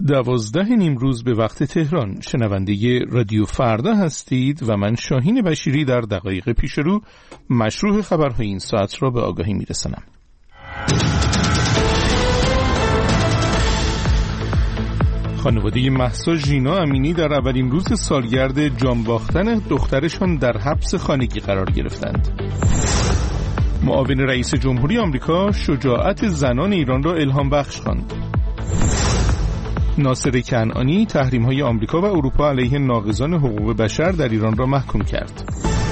12 نیمروز به وقت تهران. شنونده رادیو فردا هستید و من شاهین بشیری در دقایق پیش رو مشروع خبرهای این ساعت را به آگاهی میرسانم. خانواده مهسا ژینا امینی در اولین روز سالگرد جان باختن دخترشان در حبس خانگی قرار گرفتند. معاون رئیس جمهوری آمریکا شجاعت زنان ایران را الهام بخش خواند. ناصر کنعانی تحریم‌های آمریکا و اروپا علیه ناقضان حقوق بشر در ایران را محکوم کرد.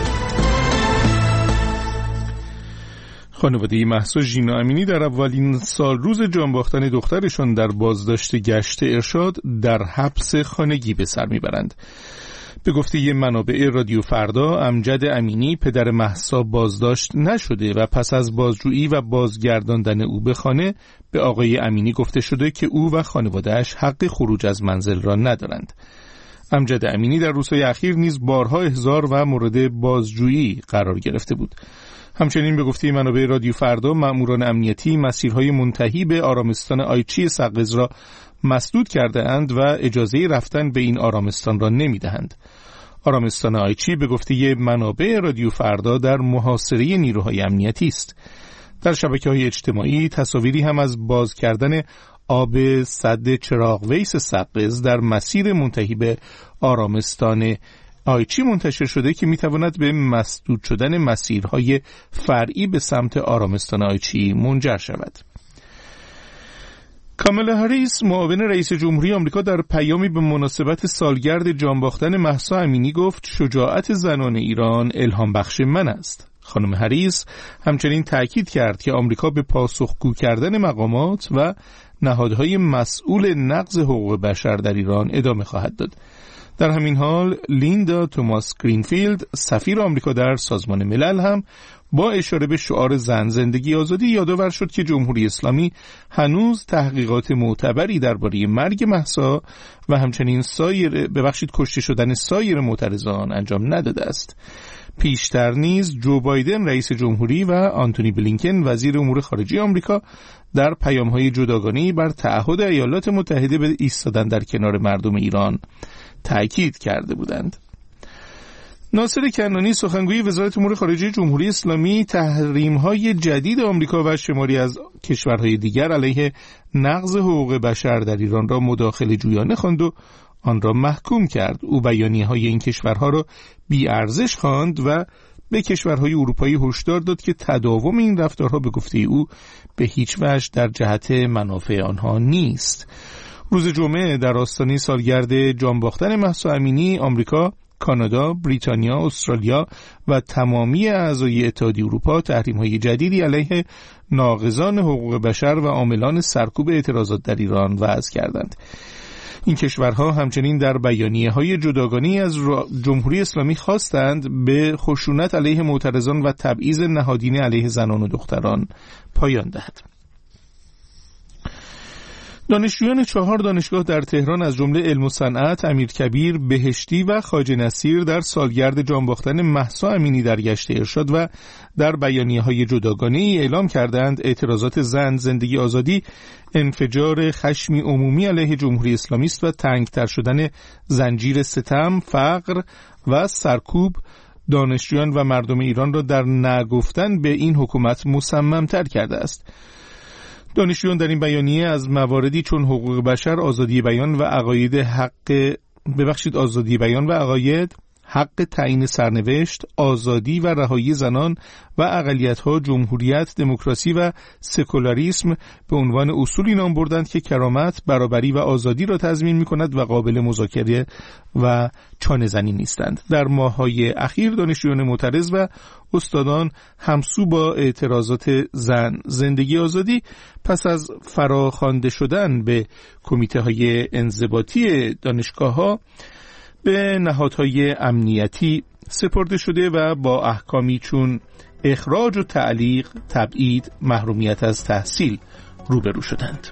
خانواده مهسا ژینا امینی در اولین سال روز جان باختن دخترشان در بازداشت گشت ارشاد در حبس خانگی به سر میبرند. به گفته منابع رادیو فردا، امجد امینی پدر مهسا بازداشت نشده و پس از بازجویی و بازگرداندن او به خانه به آقای امینی گفته شده که او و خانواده‌اش حق خروج از منزل را ندارند. امجد امینی در روزهای اخیر نیز بارها احضار و مورد بازجویی قرار گرفته بود. همچنین به گفته منابع رادیو فردا، مأموران امنیتی مسیرهای منتهی به آرامستان آیچی سقز را مسدود کرده اند و اجازه رفتن به این آرامستان را نمی دهند. آرامستان آیچی به گفته منابع رادیو فردا در محاصره نیروهای امنیتی است. در شبکه‌های اجتماعی تصاویری هم از باز کردن آب سد چراغ ویس سقز در مسیر منتهی به آرامستان آیچی منتشر شده که میتواند به مسدود شدن مسیرهای فرعی به سمت آرامستان آیچی منجر شود. کامالا هریس معاون رئیس جمهوری آمریکا در پیامی به مناسبت سالگرد جان باختن مهسا امینی گفت شجاعت زنان ایران الهام بخش من است. خانم هریس همچنین تأکید کرد که آمریکا به پاسخگو کردن مقامات و نهادهای مسئول نقض حقوق بشر در ایران ادامه خواهد داد. در همین حال لیندا توماس گرینفیلد سفیر آمریکا در سازمان ملل هم با اشاره به شعار زن زندگی آزادی یادآور شد که جمهوری اسلامی هنوز تحقیقات معتبری درباره مرگ مهسا و همچنین کشته شدن سایر معترضان انجام نداده است. پیشتر نیز جو بایدن رئیس جمهوری و آنتونی بلینکن وزیر امور خارجه آمریکا در پیام‌های جداگانه‌ای بر تعهد ایالات متحده به ایستادن در کنار مردم ایران تأکید کرده بودند. ناصر کنعانی سخنگوی وزارت امور خارجه جمهوری اسلامی تحریم‌های جدید آمریکا و شماری از کشورهای دیگر علیه نقض حقوق بشر در ایران را مداخله جویانه خواند و آن را محکوم کرد. او بیانیه‌های این کشورها را بی‌ارزش خواند و به کشورهای اروپایی هشدار داد که تداوم این رفتارها به گفته او به هیچ وجه در جهت منافع آنها نیست. روز جمعه در آستانه سالگرد جان باختن مهسا امینی، آمریکا، کانادا، بریتانیا، استرالیا و تمامی اعضای اتحادیه اروپا تحریم‌های جدیدی علیه ناقضان حقوق بشر و عاملان سرکوب اعتراضات در ایران وضع کردند. این کشورها همچنین در بیانیه‌های جداگانه‌ای از جمهوری اسلامی خواستند به خشونت علیه معترضان و تبعیض نهادینه علیه زنان و دختران پایان دهد. دانشجویان 4 دانشگاه در تهران از جمله علم و صنعت، امیرکبیر، بهشتی و خواجه نصیر در سالگرد جان باختن مهسا امینی در گشت ارشاد و در بیانیه‌های جداگانه‌ای اعلام کردند اعتراضات زن زندگی آزادی انفجار خشمی عمومی علیه جمهوری اسلامی است و تنگتر شدن زنجیر ستم، فقر و سرکوب دانشجویان و مردم ایران را در نگفتن به این حکومت مصمم‌تر کرده است. دانشجویان در این بیانیه از مواردی چون حقوق بشر، آزادی بیان و عقاید، حق تعیین سرنوشت، آزادی و رهایی زنان و اقلیت‌ها، جمهوریت، دموکراسی و سکولاریسم به عنوان اصولی نام بردند که کرامت، برابری و آزادی را تضمین می‌کند و قابل مذاکره و چانه‌زنی نیستند. در ماه‌های اخیر دانشجویان معترض و استادان همسو با اعتراضات زن زندگی آزادی پس از فراخوانده شدن به کمیته‌های انضباطی دانشگاه‌ها به نهادهای امنیتی سپرده شده و با احکامی چون اخراج و تعلیق، تبعید، محرومیت از تحصیل روبرو شدند.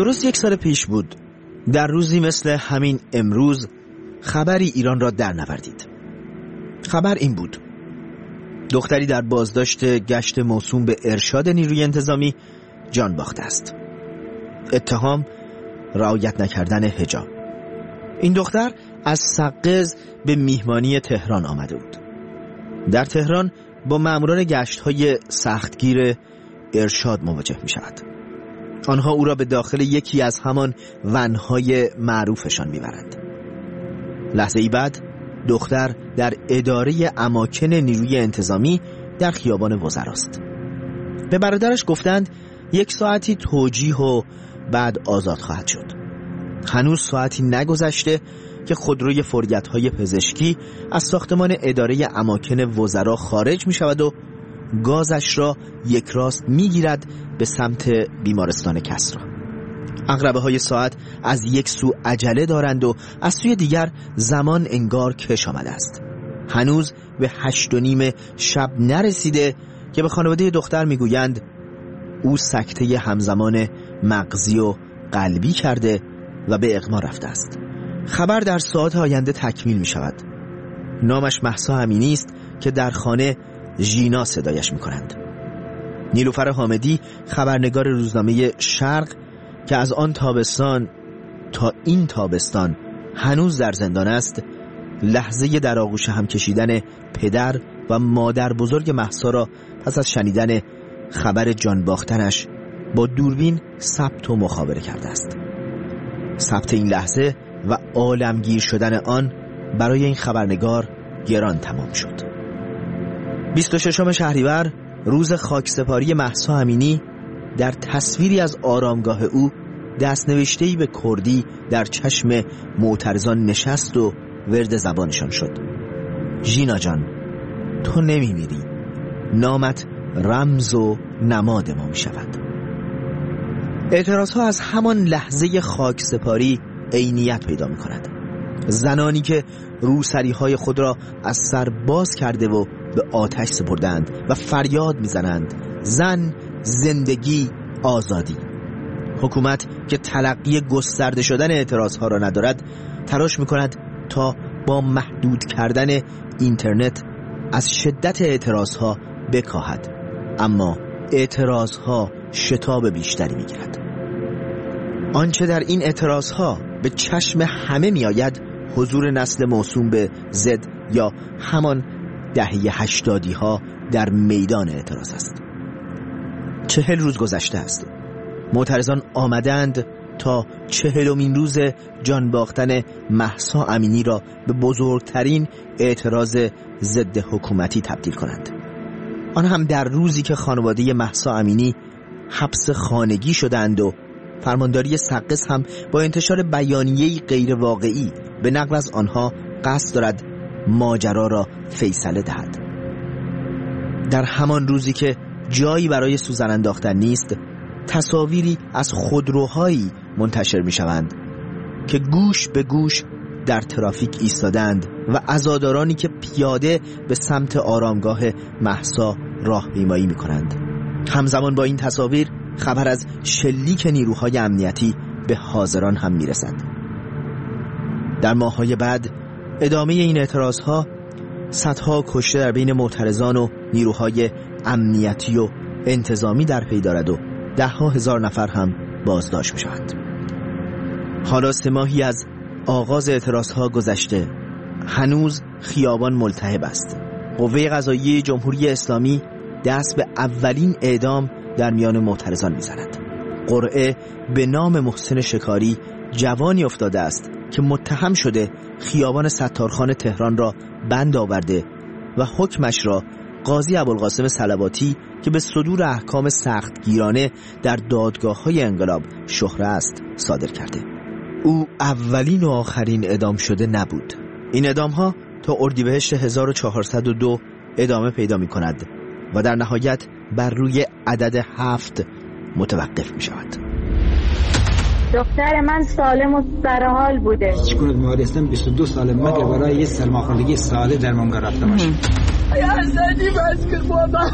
درست 1 سال پیش بود، در روزی مثل همین امروز خبری ایران را در نوردید. خبر این بود: دختری در بازداشت گشت موسوم به ارشاد نیروی انتظامی جان باخته است. اتهام رعایت نکردن حجاب. این دختر از سقز به میهمانی تهران آمده بود. در تهران با ماموران گشت‌های سختگیر ارشاد مواجه می شود. آنها او را به داخل یکی از همان ونهای معروفشان میبرند. لحظه ای بعد دختر در اداره اماکن نیروی انتظامی در خیابان وزراست. به برادرش گفتند 1 ساعتی توجیه و بعد آزاد خواهد شد. هنوز ساعتی نگذشته که خودروی فوریت‌های پزشکی از ساختمان اداره اماکن وزرا خارج می شود و گازش را یک راست می گیرد به سمت بیمارستان کسری. عقربه های ساعت از یک سو عجله دارند و از سوی دیگر زمان انگار کش آمده است. هنوز به 8:30 شب نرسیده که به خانواده دختر می گویند او سکته همزمان مغزی و قلبی کرده و به اغما رفته است. خبر در ساعات آینده تکمیل می شود. نامش مهسا امینی است که در خانه ژینا صدایش می کنند. نیلوفر حامدی خبرنگار روزنامه شرق که از آن تابستان تا این تابستان هنوز در زندان است، لحظه در آغوش هم کشیدن پدر و مادر بزرگ مهسا را پس از شنیدن خبر جان باختنش با دوربین ثبت و مخابره کرده است. ثبت این لحظه و عالمگیر شدن آن برای این خبرنگار گران تمام شد. 26 شهریور، روز خاکسپاری مهسا امینی، در تصویری از آرامگاه او دستنوشته‌ای به کردی در چشم معترضان نشست و ورد زبانشان شد: ژینا جان، تو نمیمیری، نامت رمز و نماد ما می شود. اعتراضها از همان لحظه خاکسپاری عینیت پیدا می کند. زنانی که روسریهای خود را از سر باز کرده و به آتش سپردند و فریاد میزنند: زن، زندگی، آزادی. حکومت که تلقی گسترده شدن اعتراضها را ندارد، تلاش میکند تا با محدود کردن اینترنت از شدت اعتراضها بکاهد، اما اعتراضها شتاب بیشتری میگیرد. آنچه در این اعتراضها به چشم همه میآید حضور نسل موسوم به زد یا همان دهه 80 ها در میدان اعتراض است. 40 روز گذشته است. معترضان آمدند تا 40مین روز جان باختن مهسا امینی را به بزرگترین اعتراض ضد حکومتی تبدیل کنند. آن هم در روزی که خانواده مهسا امینی حبس خانگی شدند و فرمانداری سقز هم با انتشار بیانیه‌ای غیر واقعی به نقل از آنها قصد دارد ماجرا را فیصله دهد. در همان روزی که جایی برای سوزن انداختن نیست، تصاویری از خودروهایی منتشر می شوند که گوش به گوش در ترافیک ایستادند و عزادارانی که پیاده به سمت آرامگاه مهسا راهپیمایی می کنند. همزمان با این تصاویر خبر از شلیک نیروهای امنیتی به حاضران هم می رسد. در ماه‌های بعد ادامه این اعتراضها، صدها کشته در بین معترضان و نیروهای امنیتی و انتظامی در پی دارد و 10,000 نفر هم بازداشت می شوند. حالا 3 ماهی از آغاز اعتراضها گذشته، هنوز خیابان ملتهب است. قوه قضاییه جمهوری اسلامی دست به اولین اعدام در میان معترضان می زند. قرعه به نام محسن شکاری جوانی افتاده است که متهم شده خیابان ستارخان تهران را بند آورده و حکمش را قاضی ابوالقاسم صلواتی که به صدور احکام سختگیرانه در دادگاه‌های انقلاب شهره است صادر کرده. او اولین و آخرین اعدام شده نبود. این اعدام‌ها تا اردیبهشت 1402 ادامه پیدا می‌کند و در نهایت بر روی عدد 7 متوقف می‌شود. دختر من سالم و سرحال بوده. چیکار بیماری هستم 22 سال مگه برای یه سرماخوردگی ساده درمانگاه رفتم. یزدی بس کن بابا.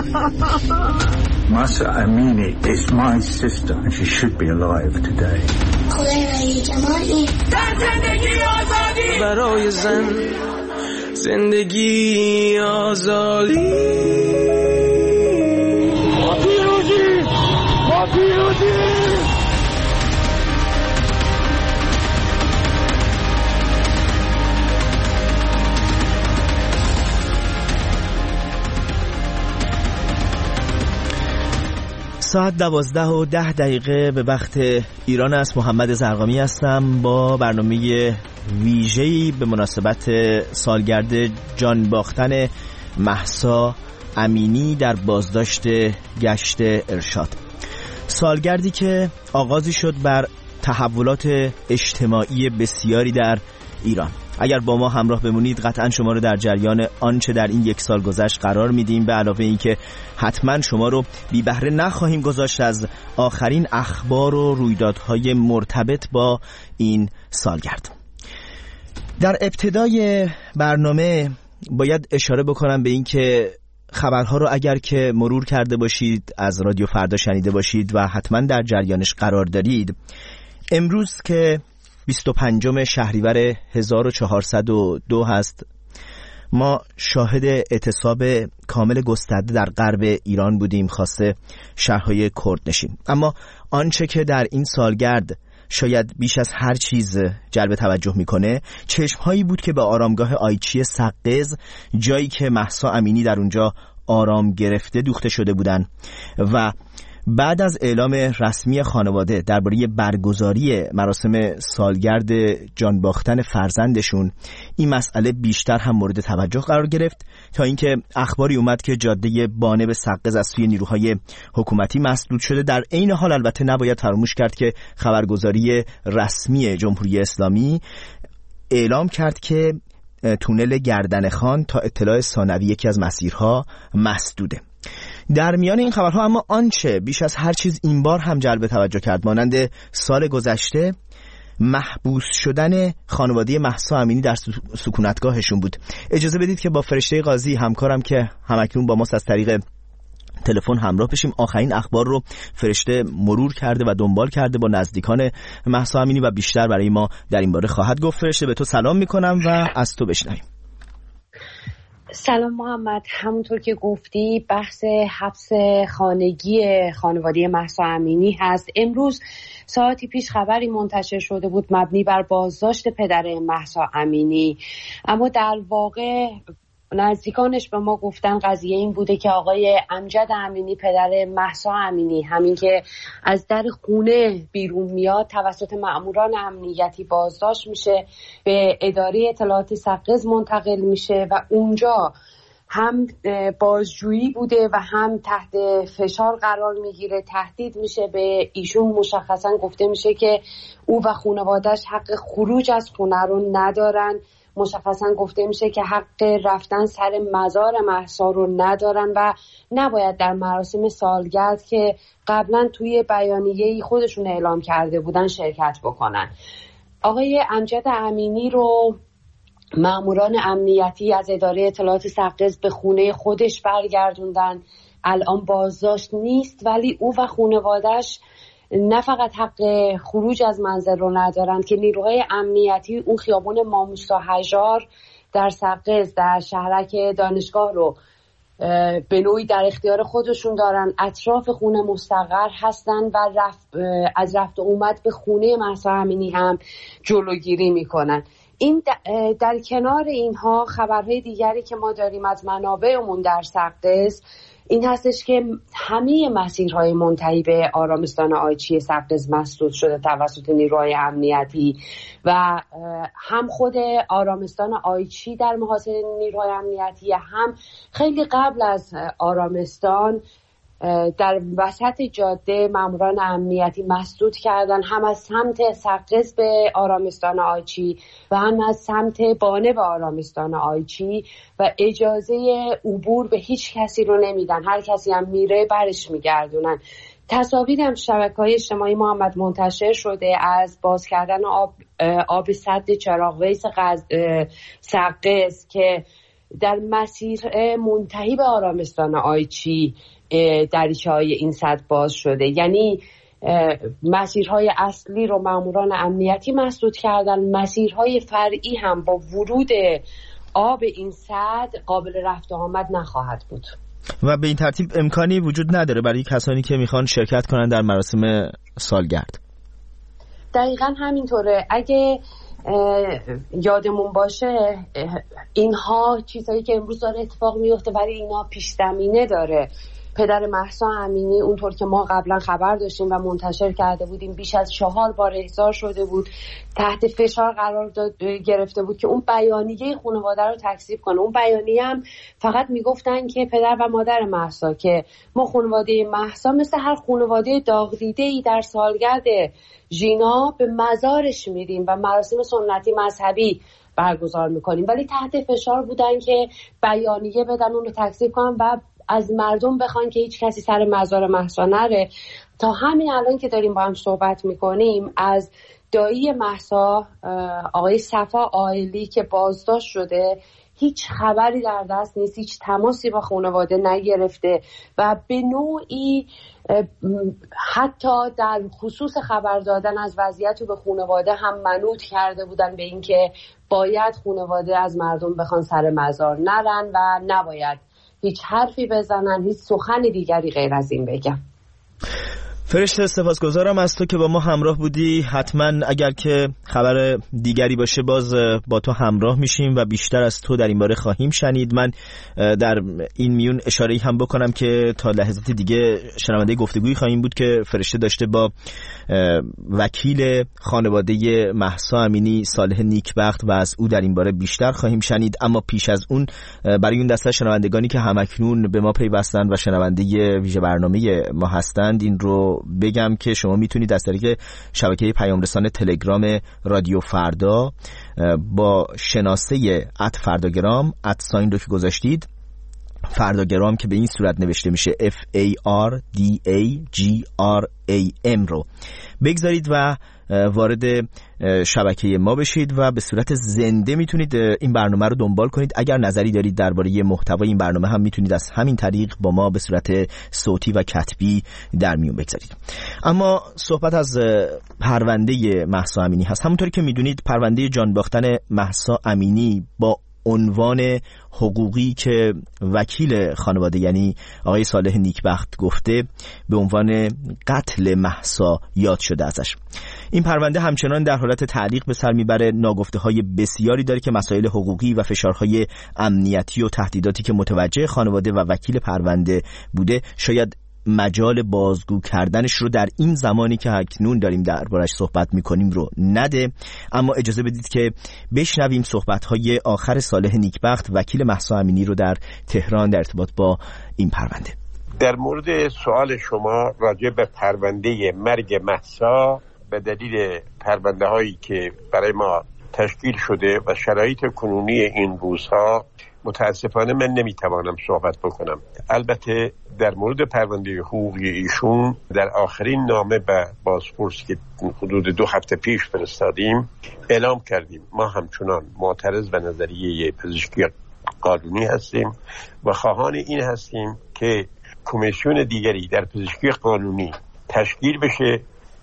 Mahsa Amini is my sister and she should be alive today. خدای رایی جمالی در زندگی آزادی، برای زن زندگی آزادی. ما پیروزی، ما پیروزی. ساعت 12:10 به وقت ایران است. محمد زرقامی هستم با برنامه ویژه‌ای به مناسبت سالگرد جان باختن مهسا امینی در بازداشت گشت ارشاد. سالگردی که آغازی شد بر تحولات اجتماعی بسیاری در ایران. اگر با ما همراه بمونید قطعا شما رو در جریان آنچه در این یک سال گذشت قرار میدیم، به علاوه این که حتما شما رو بی بهره نخواهیم گذاشت از آخرین اخبار و رویدادهای مرتبط با این سالگرد. در ابتدای برنامه باید اشاره بکنم به این که خبرها رو اگر که مرور کرده باشید، از رادیو فردا شنیده باشید و حتما در جریانش قرار دارید، امروز که 25 شهریور 1402 هست، ما شاهد اعتصاب کامل گسترده در غرب ایران بودیم، خاصه شهرهای کردنشین. اما آنچه که در این سالگرد شاید بیش از هر چیز جلب توجه میکنه، چشمهایی بود که به آرامگاه آیچی سقز، جایی که مهسا امینی در اونجا آرام گرفته، دوخته شده بودن و بعد از اعلام رسمی خانواده درباره برگزاری مراسم سالگرد جان باختن فرزندشون، این مسئله بیشتر هم مورد توجه قرار گرفت تا اینکه اخباری اومد که جاده بانه سقز از سوی نیروهای حکومتی مسدود شده. در عین حال البته نباید فراموش کرد که خبرگزاری رسمی جمهوری اسلامی اعلام کرد که تونل گردنخان تا اطلاع ثانوی یکی از مسیرها مسدوده. در میان این خبرها اما آنچه بیش از هر چیز این بار هم جلب توجه کرد، مانند سال گذشته، محبوس شدن خانواده مهسا امینی در سکونتگاهشون بود. اجازه بدید که با فرشته قاضی همکارم که همکنون با ماست از طریق تلفن همراه بشیم. آخرین اخبار رو فرشته مرور کرده و دنبال کرده با نزدیکان مهسا امینی و بیشتر برای ما در این باره خواهد گفت. فرشته، به تو سلام میکنم و از تو بشنویم. سلام محمد، همونطور که گفتی بحث حبس خانگی خانواده مهسا امینی هست. امروز ساعتی پیش خبری منتشر شده بود مبنی بر بازداشت پدر مهسا امینی، اما در واقع نزدیکانش به ما گفتن قضیه این بوده که آقای امجد امینی، پدر مهسا امینی، همین که از در خونه بیرون میاد توسط مأموران امنیتی بازداشت میشه، به اداره اطلاعات سقز منتقل میشه و اونجا هم بازجویی بوده و هم تحت فشار قرار میگیره، تهدید میشه به ایشون. مشخصا گفته میشه که او و خانواده‌اش حق خروج از خونه رو ندارن. مشخصا گفته میشه که حق رفتن سر مزار مهسا رو ندارن و نباید در مراسم سالگرد که قبلا توی بیانیه‌ای خودشون اعلام کرده بودن شرکت بکنن. آقای امجد امینی رو مأموران امنیتی از اداره اطلاعات سقز به خونه خودش برگردوندن. الان بازداشت نیست، ولی او و خانواده‌اش نه فقط حق خروج از منزل رو ندارن که نیروهای امنیتی اون خیابون ماموسا هژار در سقز در شهرک دانشگاه رو به نوعی در اختیار خودشون دارن، اطراف خونه مستقر هستن و از رفت و اومد به خونه مهسا امینی هم جلوگیری میکنن. این در کنار اینها خبرهای دیگری که ما داریم از منابعمون در سقز این هستش که همه مسیرهای منتهی به آرامستان آیچی سقز مسدود شده توسط نیروهای امنیتی و هم خود آرامستان آیچی در محاصره نیروهای امنیتی، هم خیلی قبل از آرامستان در وسط جاده ماموران امنیتی مسدود کردن، هم از سمت سقز به آرامستان آیچی و هم از سمت بانه به آرامستان آیچی و اجازه عبور به هیچ کسی رو نمیدن. هر کسی هم میره برش میگردونن. تصاویر هم شبکه‌های اجتماعی محمد منتشر شده از باز کردن آب سد چراغ ویس سقز که در مسیر منتهی به آرامستان آیچی دریچه‌های این سد باز شده. یعنی مسیرهای اصلی رو ماموران امنیتی مسدود کردن، مسیرهای فرعی هم با ورود آب این سد قابل رفت و آمد نخواهد بود و به این ترتیب امکانی وجود نداره برای کسانی که میخوان شرکت کنن در مراسم سالگرد. دقیقاً همینطوره. اگه یادمون باشه اینها چیزایی که امروز داره اتفاق میفته برای اینا پیش زمینه داره. پدر مهسا امینی اونطور که ما قبلا خبر داشتیم و منتشر کرده بودیم بیش از 4 بار احضار شده بود، تحت فشار قرار گرفته بود که اون بیانیه خانواده رو تکذیب کنه. اون بیانیه هم فقط میگفتن که پدر و مادر مهسا که ما خانواده مهسا مثل هر خانواده داغ دیده‌ای در سالگرد ژینا به مزارش میریم و مراسم سنتی مذهبی برگزار میکنیم، ولی تحت فشار بودن که بیانیه بدن اون رو تکذیب کنن و از مردم بخوان که هیچ کسی سر مزار مهسا نره. تا همین الان که داریم با هم صحبت میکنیم از دایی مهسا آقای صفا عائلی که بازداشت شده هیچ خبری در دست نیست، هیچ تماسی با خانواده نگرفته و به نوعی حتی در خصوص خبر دادن از وضعیت به خانواده هم منوط کرده بودن به اینکه باید خانواده از مردم بخوان سر مزار نرن و نباید هیچ حرفی بزنن، هیچ سخنی دیگری غیر از این بگم. فرشته سپاسگزارم از تو که با ما همراه بودی. حتما اگر که خبر دیگری باشه باز با تو همراه میشیم و بیشتر از تو در این باره خواهیم شنید. من در این میون اشاره‌ای هم بکنم که تا لحظات دیگه شنونده گفتگویی خواهیم بود که فرشته داشته با وکیل خانواده مهسا امینی صالح نیکبخت و از او در این باره بیشتر خواهیم شنید. اما پیش از اون برای اون دسته شنوندگانی که همکنون به ما پیوستند و شنونده ویژه برنامه ما هستند این رو بگم که شما میتونید از طریق شبکه پیام رسان تلگرام رادیو فردا با شناسه @فرداگرام @ رو که گذاشتید فرداگرام که به این صورت نوشته میشه FARDAGRAM رو بگذارید و وارد شبکه ما بشید و به صورت زنده میتونید این برنامه رو دنبال کنید. اگر نظری دارید درباره محتوای این برنامه هم میتونید از همین طریق با ما به صورت صوتی و کتبی در میون بگذارید. اما صحبت از پرونده مهسا امینی هست. همونطوری که میدونید پرونده جان باختن مهسا امینی با عنوان حقوقی که وکیل خانواده یعنی آقای صالح نیکبخت گفته به عنوان قتل مهسا یاد شده ازش. این پرونده همچنان در حالت تعلیق به سر میبره. ناگفته‌های بسیاری داره که مسائل حقوقی و فشارهای امنیتی و تهدیداتی که متوجه خانواده و وکیل پرونده بوده شاید مجال بازگو کردنش رو در این زمانی که اکنون داریم دربارش صحبت میکنیم رو نده. اما اجازه بدید که بشنویم صحبت‌های آخر صالح نیکبخت وکیل مهسا امینی رو در تهران در ارتباط با این پرونده. در مورد سوال شما راجع به پرونده مرگ مهسا به دلیل پرونده هایی که برای ما تشکیل شده و شرایط کنونی این روزها متاسفانه من نمیتوانم صحبت بکنم. البته در مورد پرونده حقوقی ایشون در آخرین نامه به بازپرس که حدود 2 هفته پیش فرستادیم اعلام کردیم ما همچنان معترض به نظریه پزشکی قانونی هستیم و خواهان این هستیم که کمیسیون دیگری در پزشکی قانونی تشکیل بشه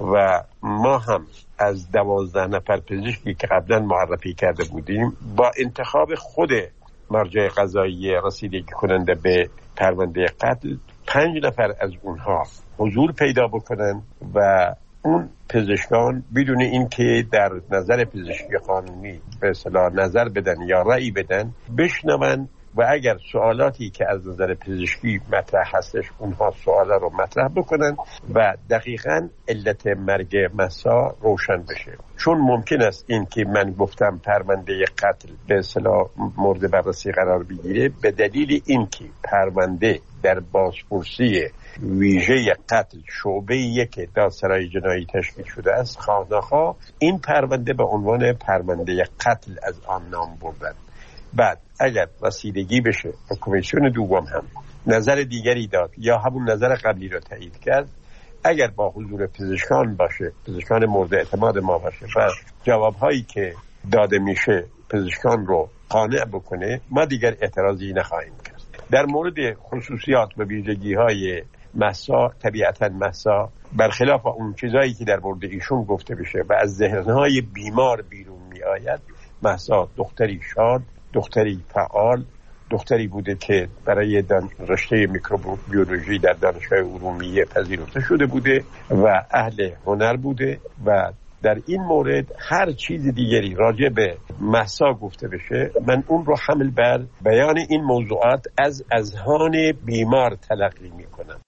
و ما هم از 12 نفر پزشکی که قبلا معرفی کرده بودیم با انتخاب خود مرجع قضایی رسیدگی کننده به پرونده قتل 5 نفر از اونها حضور پیدا بکنن و اون پزشکان بدون اینکه در نظر پزشکی قانونی به اصطلاح نظر بدن یا رأی بدن بشنون و اگر سوالاتی که از نظر پزشکی مطرح هستش اونها سوالا رو مطرح بکنن و دقیقاً علت مرگ مهسا روشن بشه. چون ممکن است این که من گفتم پرونده قتل به اصطلاح مورد بررسی قرار بگیره به دلیل اینکه پرونده در بازپرسی ویژه قتل شعبه 1 دادسرای جنایی تشکیل شده است، خواه‌ناخواه این پرونده به عنوان پرونده قتل از آن نام بردن. بعد اگر رسیدگی بشه و کمیسیون دوم هم نظر دیگری داد یا همون نظر قبلی رو تایید کرد، اگر با حضور پزشکان باشه، پزشکان مورد اعتماد ما باشه و جوابهایی که داده میشه پزشکان رو قانع بکنه ما دیگر اعتراضی نخواهیم کرد. در مورد خصوصیات و ویژگی‌های مهسا، طبیعتاً مهسا برخلاف اون چیزایی که در مورد ایشون گفته بشه و از ذهنهای بیمار بیرون می آید، مهسا دختری شاد، دختری فعال، دختری بوده که برای رشته میکروبیولوژی در دانشگاه ارومیه پذیرفته شده بوده و اهل هنر بوده و در این مورد هر چیز دیگری راجع به مهسا گفته بشه من اون رو حمل بر بیان این موضوعات از اذهان بیمار تلقی می کنم.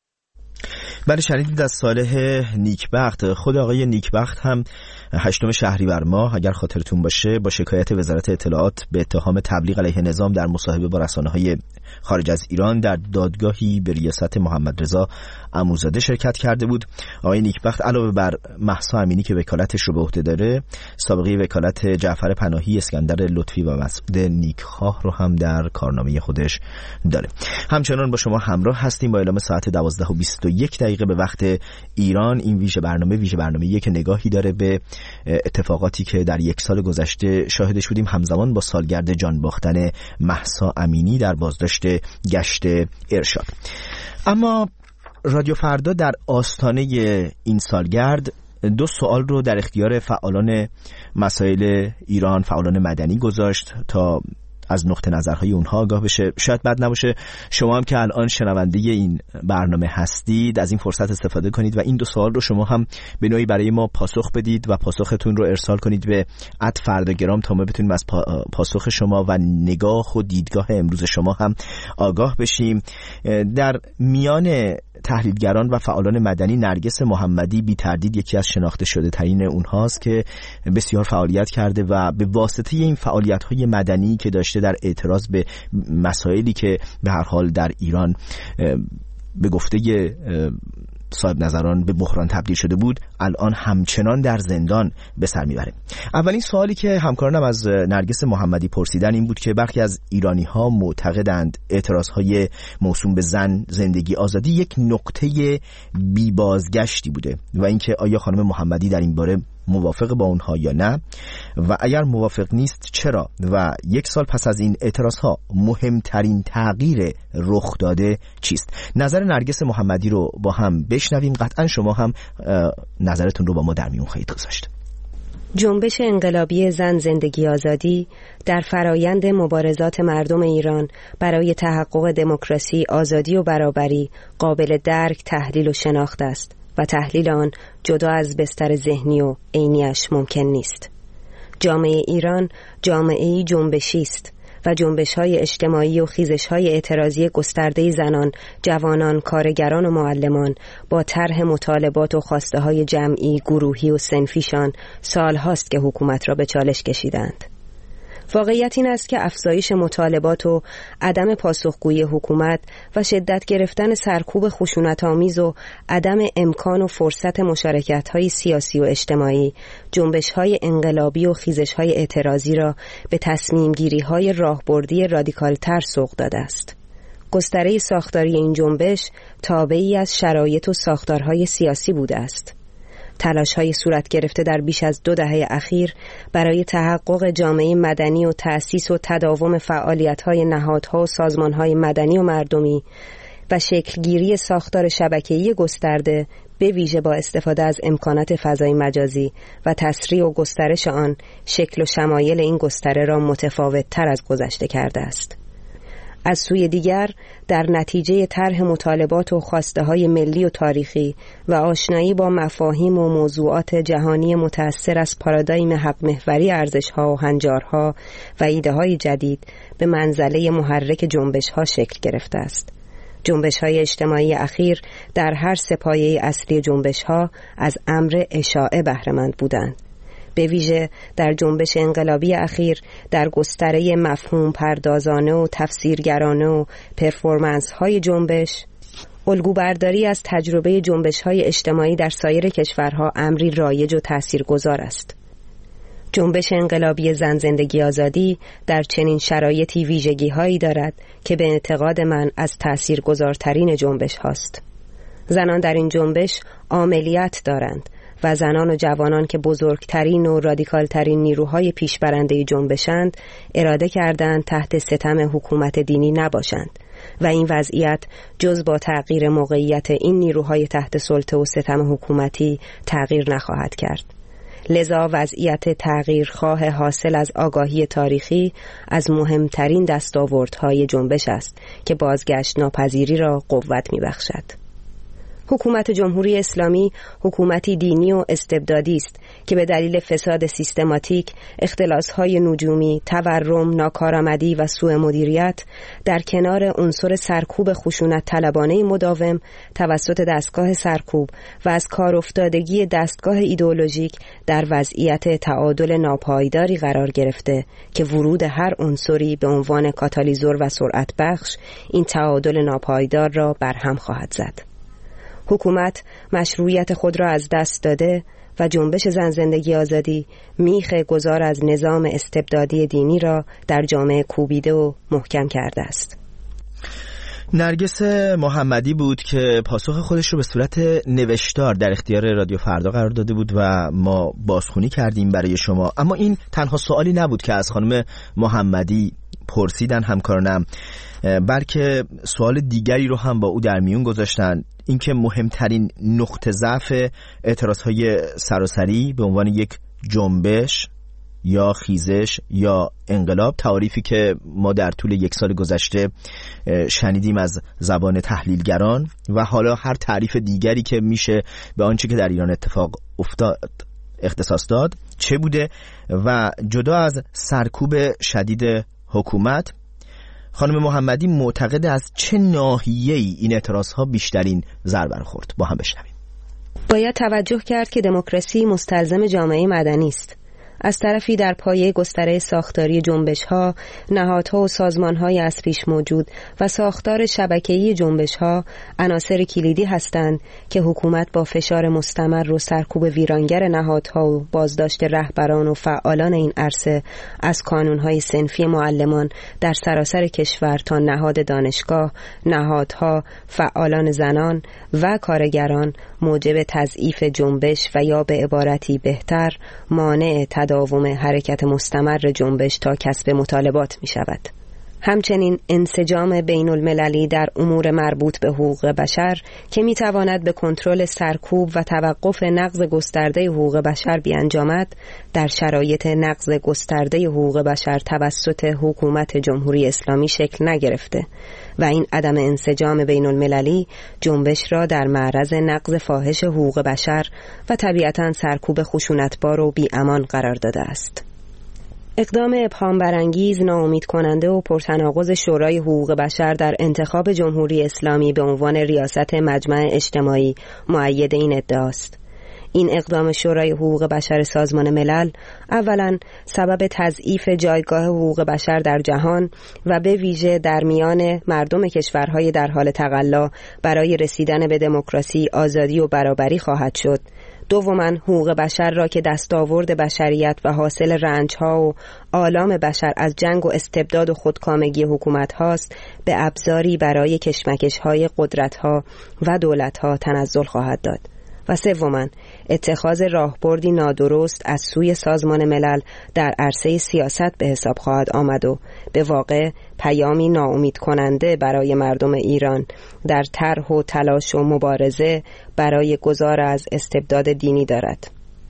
بله، شنیدید از صالح نیکبخت. خود آقای نیکبخت هم 8 شهریور ماه اگر خاطرتون باشه با شکایت وزارت اطلاعات به اتهام تبلیغ علیه نظام در مصاحبه با رسانه‌های خارج از ایران در دادگاهی به ریاست محمد رضا عموزاده شرکت کرده بود. آقای نیکبخت علاوه بر مهسا امینی که وکالتش رو به عهده داره، سابقه وکالت جعفر پناهی، اسکندر لطفی و مسعود نیکخواه رو هم در کارنامه خودش داره. همچنان با شما همراه هستیم با اعلام ساعت 12:21 به وقت ایران. این ویژه برنامه‌ای که نگاهی داره به اتفاقاتی که در یک سال گذشته شاهدش بودیم، همزمان با سالگرد جان باختن مهسا امینی در بازداشت گشت ارشاد. اما رادیو فردا در آستانه این سالگرد 2 سوال رو در اختیار فعالان مسائل ایران، فعالان مدنی گذاشت تا از نقطه نظرهای اونها آگاه بشه. شاید بد نباشه شما هم که الان شنونده این برنامه هستید از این فرصت استفاده کنید و این 2 سوال رو شما هم به نوعی برای ما پاسخ بدید و پاسختون رو ارسال کنید به @فرداگرام تا ما بتونیم از پاسخ شما و نگاه و دیدگاه امروز شما هم آگاه بشیم. در میان تحلیلگران و فعالان مدنی نرگس محمدی بی تردید یکی از شناخته شده ترین اونهاست که بسیار فعالیت کرده و به واسطه این فعالیت‌های مدنی که داشته در اعتراض به مسائلی که به هر حال در ایران به گفته صاحب نظران به بحران تبدیل شده بود، الان همچنان در زندان به سر میبره. اولین سوالی که همکارانم از نرگس محمدی پرسیدن این بود که برخی از ایرانی‌ها معتقدند اعتراض‌های موسوم به زن، زندگی، آزادی یک نقطه بی بازگشتی بوده و اینکه آیا خانم محمدی در این باره موافق با اونها یا نه و اگر موافق نیست چرا و 1 سال پس از این اعتراضها مهمترین تغییر رخ داده چیست؟ نظر نرگس محمدی رو با هم بشنویم. قطعا شما هم نظرتون رو با ما در میون خواهید گذاشت. جنبش انقلابی زن، زندگی، آزادی در فرایند مبارزات مردم ایران برای تحقق دموکراسی، آزادی و برابری قابل درک، تحلیل و شناخت است و تحلیل آن جدا از بستر ذهنی و عینیش ممکن نیست. جامعه ایران جامعه‌ای جنبشی است و جنبش‌های اجتماعی و خیزش‌های اعتراضی گسترده زنان، جوانان، کارگران و معلمان با طرح مطالبات و خواسته‌های جمعی، گروهی و صنفیشان سال‌هاست که حکومت را به چالش کشیدند. واقعیت این است که افزایش مطالبات و عدم پاسخگویی حکومت و شدت گرفتن سرکوب خشونت‌آمیز و عدم امکان و فرصت مشارکت‌های سیاسی و اجتماعی، جنبش‌های انقلابی و خیزش‌های اعتراضی را به تصمیم‌گیری‌های راهبردی رادیکال‌تر سوق داده است. گستره ساختاری این جنبش تابعی از شرایط و ساختارهای سیاسی بوده است. تلاش‌های صورت گرفته در بیش از 2 دهه اخیر برای تحقق جامعه مدنی و تأسیس و تداوم فعالیت‌های نهادها و سازمان‌های مدنی و مردمی و شکلگیری ساختار شبکه‌ای گسترده به ویژه با استفاده از امکانات فضای مجازی و تسریع و گسترش آن، شکل و شمایل این گستره را متفاوت‌تر از گذشته کرده است. از سوی دیگر در نتیجه طرح مطالبات و خواسته‌های ملی و تاریخی و آشنایی با مفاهیم و موضوعات جهانی متأثر از پارادایم حق محوری ارزش‌ها و هنجارها و ایده‌های جدید به منزله محرک جنبش‌ها شکل گرفته است. جنبش‌های اجتماعی اخیر در هر سپایه اصلی جنبش‌ها از امر اشاعه بهره‌مند بودند. به ویژه در جنبش انقلابی اخیر در گستره مفهوم پردازانه و تفسیرگرانه و پرفورمنس های جنبش، الگوبرداری از تجربه جنبش های اجتماعی در سایر کشورها امری رایج و تاثیرگذار است. جنبش انقلابی زن، زندگی، آزادی در چنین شرایطی ویژگی هایی دارد که به اعتقاد من از تاثیرگذارترین جنبش هاست. زنان در این جنبش عاملیت دارند و زنان و جوانان که بزرگترین و رادیکالترین نیروهای پیشبرنده جنبشند اراده کردند تحت ستم حکومت دینی نباشند و این وضعیت جز با تغییر موقعیت این نیروهای تحت سلطه و ستم حکومتی تغییر نخواهد کرد. لذا وضعیت تغییرخواه حاصل از آگاهی تاریخی از مهمترین دستاوردهای جنبش است که بازگشت ناپذیری را قوت می‌بخشد. حکومت جمهوری اسلامی حکومتی دینی و استبدادی است که به دلیل فساد سیستماتیک، اختلاس‌های نجومی، تورم، ناکارآمدی و سوء مدیریت در کنار عنصر سرکوب خشونت طلبانه مداوم توسط دستگاه سرکوب و از کار افتادگی دستگاه ایدئولوژیک در وضعیت تعادل ناپایداری قرار گرفته که ورود هر عنصری به عنوان کاتالیزور و سرعت بخش این تعادل ناپایدار را برهم خواهد زد. حکومت مشروعیت خود را از دست داده و جنبش زن زندگی آزادی میخ گذار از نظام استبدادی دینی را در جامعه کوبیده و محکم کرده است. نرگس محمدی بود که پاسخ خودش رو به صورت نوشتار در اختیار رادیو فردا قرار داده بود و ما بازخوانی کردیم برای شما. اما این تنها سوالی نبود که از خانم محمدی پرسیدن همکارانم، بلکه سوال دیگری رو هم با او در میون گذاشتن، اینکه مهمترین نقطه ضعف اعتراضهای سراسری به عنوان یک جنبش یا خیزش یا انقلاب، تعریفی که ما در طول یک سال گذشته شنیدیم از زبان تحلیلگران و حالا هر تعریف دیگری که میشه به آنچه که در ایران اتفاق افتاد اختصاص داد چه بوده. و جدا از سرکوب شدید حکومت، خانم محمدی معتقد از چه ناحیه‌ای این اعتراضها بیشترین ضربه خورد؟ با هم بشنویم. باید توجه کرد که دموکراسی مستلزم جامعه مدنی است. از طرفی در پایه گستره ساختاری جنبش‌ها، نهادها و سازمان‌های از پیش موجود و ساختار شبکه‌ای جنبش‌ها عناصر کلیدی هستند که حکومت با فشار مستمر و سرکوب ویرانگر نهادها و بازداشت رهبران و فعالان این عرصه از کانون‌های صنفی معلمان در سراسر کشور تا نهاد دانشگاه، نهادها، فعالان زنان و کارگران موجب تضعیف جنبش و یا به عبارتی بهتر مانع تداوم حرکت مستمر جنبش تا کسب مطالبات می شود. همچنین انسجام بین المللی در امور مربوط به حقوق بشر که می تواند به کنترل سرکوب و توقف نقض گسترده حقوق بشر بیانجامد، در شرایط نقض گسترده حقوق بشر توسط حکومت جمهوری اسلامی شکل نگرفته و این عدم انسجام بین المللی جنبش را در معرض نقض فاحش حقوق بشر و طبیعتاً سرکوب خشونتبار و بی‌امان قرار داده است. اقدام ابهام برانگیز، ناامید کننده و پرتناقض شورای حقوق بشر در انتخاب جمهوری اسلامی به عنوان ریاست مجمع اجتماعی مؤید این ادعاست. این اقدام شورای حقوق بشر سازمان ملل اولاً سبب تضعیف جایگاه حقوق بشر در جهان و به ویژه در میان مردم کشورهای در حال تقلا برای رسیدن به دموکراسی، آزادی و برابری خواهد شد. دوماً حقوق بشر را که دستاورد بشریت و حاصل رنج‌ها و آلام بشر از جنگ و استبداد و خودکامگی حکومت هاست به ابزاری برای کشمکش‌های قدرت‌ها و دولت‌ها تنزل خواهد داد. و سوماً اتخاذ راهبردی نادرست از سوی سازمان ملل در عرصه سیاست به حساب خواهد آمد و به واقع پیامی ناامید کننده برای مردم ایران در طرح و تلاش و مبارزه برای گذار از استبداد دینی دارد.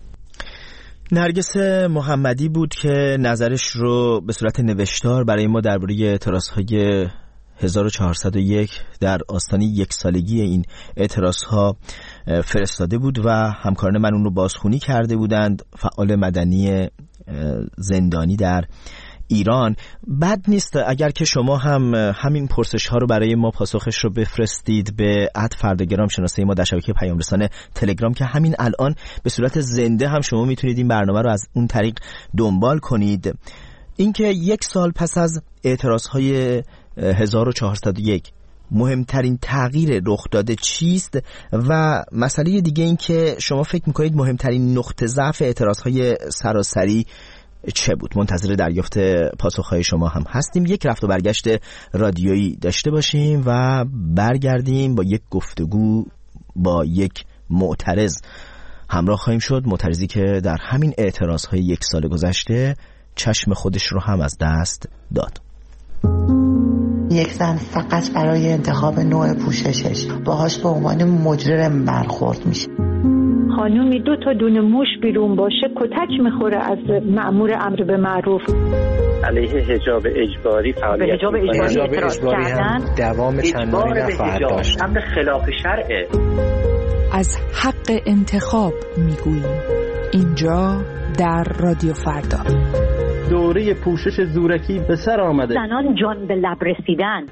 نرگس محمدی بود که نظرش رو به صورت نوشتار برای ما درباره اعتراضهای 1401 در آستانه یک سالگی این اعتراضها فرستاده بود و همکاران من اون رو بازخوانی کرده بودند، فعال مدنی زندانی در ایران. بد نیست اگر که شما هم همین پرسش ها رو برای ما پاسخش رو بفرستید به @فرداگرام شناسه ما در شبکه پیام رسان تلگرام که همین الان به صورت زنده هم شما میتونید این برنامه رو از اون طریق دنبال کنید. اینکه یک سال پس از اعتراضهای 1401 مهمترین تغییر رخ داده چیست و مسئله دیگه این که شما فکر میکنید مهمترین نقطه ضعف اعتراضهای سراسری چه بود؟ منتظر دریافت پاسخهای شما هم هستیم. یک رفت و برگشت رادیویی داشته باشیم و برگردیم با یک گفتگو با یک معترض همراه خواهیم شد. معترضی که در همین اعتراضهای 1 سال گذشته چشم خودش رو هم از دست داد. یک زن فقط برای انتخاب نوع پوششش باهاش به عنوان مجرم برخورد میشه. خانومی 2 تا دونه موش بیرون باشه کتک میخوره از مأمور امر به معروف. علیه حجاب اجباری فعالیت حجاب اجباری هم دوام چندانی نخواهد داشت. امر خلاف شرعه. از حق انتخاب میگوییم اینجا در رادیو فردا. دوره پوشش زورکی به سر آمده. زنان جان به لب رسیدن.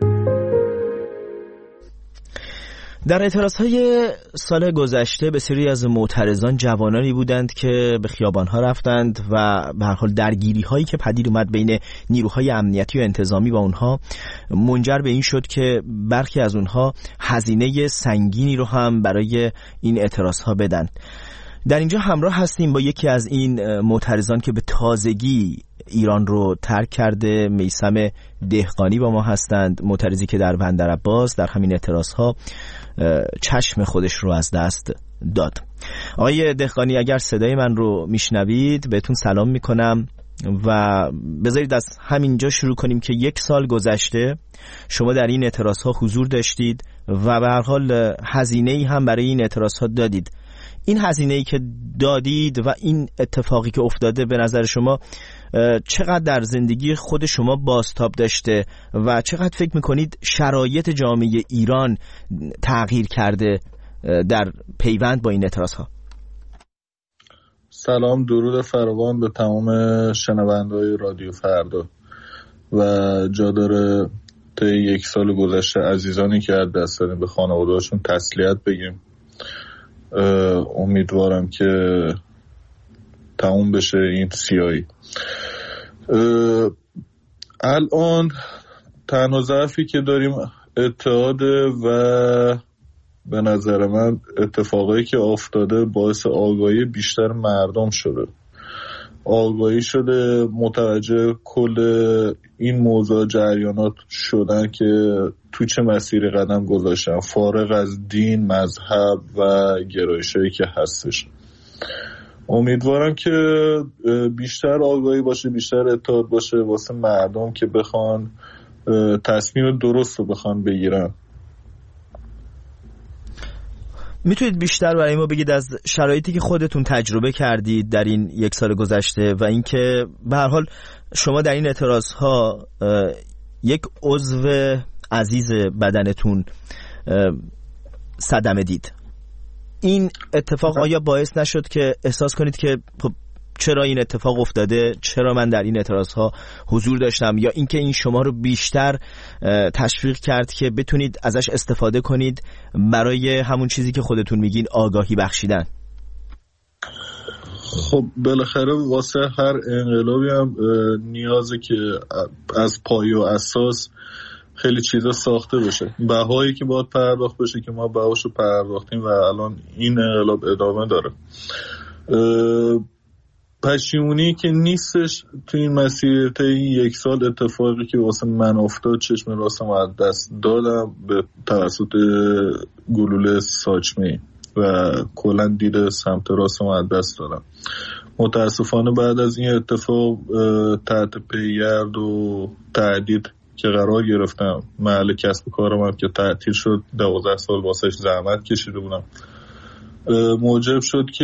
در اعتراضهای سال گذشته بسیاری از معترضان جوانانی بودند که به خیابانها رفتند و به هر حال درگیری هایی که پدید اومد بین نیروهای امنیتی و انتظامی با اونها منجر به این شد که برخی از اونها هزینه سنگینی رو هم برای این اعتراضها بدن. در اینجا همراه هستیم با یکی از این معترضان که به تازگی ایران رو ترک کرده. میثم دهقانی با ما هستند، معترضی که در بندرعباس در همین اعتراضها چشم خودش رو از دست داد. آقای دهقانی اگر صدای من رو میشنوید بهتون سلام میکنم و بذارید از همینجا شروع کنیم که 1 سال گذشته شما در این اعتراضها حضور داشتید و به هر حال هزینه‌ای هم برای این اعتراضها دادید. این هزینه‌ای که دادید و این اتفاقی که افتاده به نظر شما چقدر در زندگی خود شما بازتاب داشته و چقدر فکر میکنید شرایط جامعه ایران تغییر کرده در پیوند با این اعتراضها؟ سلام، درود فراوان به تمام شنونده‌های رادیو فردا و جا داره طی 1 سال گذشته عزیزانی که از دست دادن به خانواده‌هاشون تسلیت بگیم. امیدوارم که تموم بشه این سیاهی. الان تنها ضعفی که داریم اتحاده و به نظر من اتفاقایی که افتاده باعث آگاهی بیشتر مردم شده. آگاهی شده، متوجه کل این موضوع جریانات شدن که تو چه مسیری قدم گذاشتن، فارغ از دین، مذهب و گرایشایی که هستش. امیدوارم که بیشتر آگاهی باشه، بیشتر اتحاد باشه واسه مردم که بخوان تصمیم درست رو بخوان بگیرن. میتونید بیشتر برای ما بگید از شرایطی که خودتون تجربه کردید در این 1 سال گذشته و اینکه به هر حال شما در این اعتراضها یک عضو عزیز بدنتون صدمه دید. این اتفاق آیا باعث نشد که احساس کنید که چرا این اتفاق افتاده، چرا من در این اعتراضها حضور داشتم، یا اینکه این شما رو بیشتر تشویق کرد که بتونید ازش استفاده کنید برای همون چیزی که خودتون میگین آگاهی بخشیدن؟ خب بالاخره واسه هر انقلابی هم نیازه که از پایه و اساس خیلی چیزا ساخته بشه. بهایی که باید پرداخت بشه که ما بهاشو پرداختیم و الان این انقلاب ادامه داره. پشیمونی که نیستش تو این مسیر تا این 1 سال. اتفاقی که واسه من افتاد، چشم راستم از دست دادم به توسط گلوله ساچمه و کلا دید سمت راستم از دست دادم. متاسفانه بعد از این اتفاق تحت پیگرد و تهدید که قرار گرفتم، محل کسب و کارم هم که تعطیل شد، 12 سال واسش زحمت کشیده بودم، موجب شد که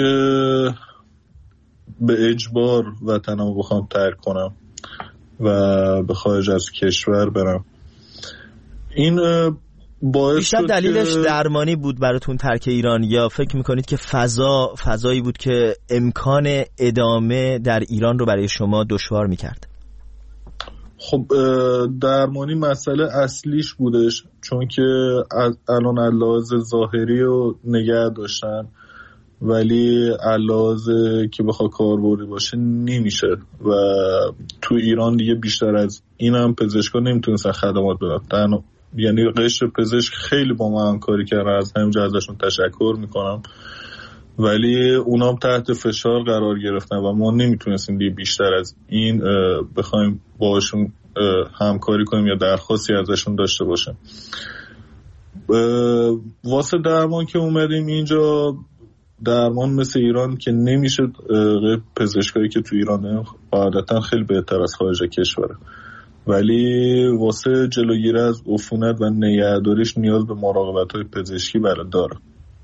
به اجبار وطنم بخوام ترک کنم و به خارج از کشور برم. این باعث بیشتر دلیلش درمانی بود براتون ترک ایران، یا فکر میکنید که فضایی بود که امکان ادامه در ایران رو برای شما دشوار میکرد؟ خب درمانی مسئله اصلیش بودش، چون که الان علاوه ظاهری رو نگه داشتن ولی علاوه که بخواه کاربردی باشه نمیشه و تو ایران دیگه بیشتر از این هم پزشکا نمیتونستن خدمات بدن. یعنی قشر پزشک خیلی با ما همکاری کردن، از همینجا ازشون تشکر میکنم، ولی اونام تحت فشار قرار گرفتن و ما نمیتونستیم دیگه بیشتر از این بخوایم باشون همکاری کنیم یا درخواستی ازشون داشته باشیم. واسه درمان که اومدیم اینجا درمان مثل ایران که نمیشه، پزشکایی که تو ایران عادتا خیلی بهتر از خارج کشوره، ولی واسه جلوگیری از عفونت و نگهداریش نیاز به مراقبت‌های پزشکی داره.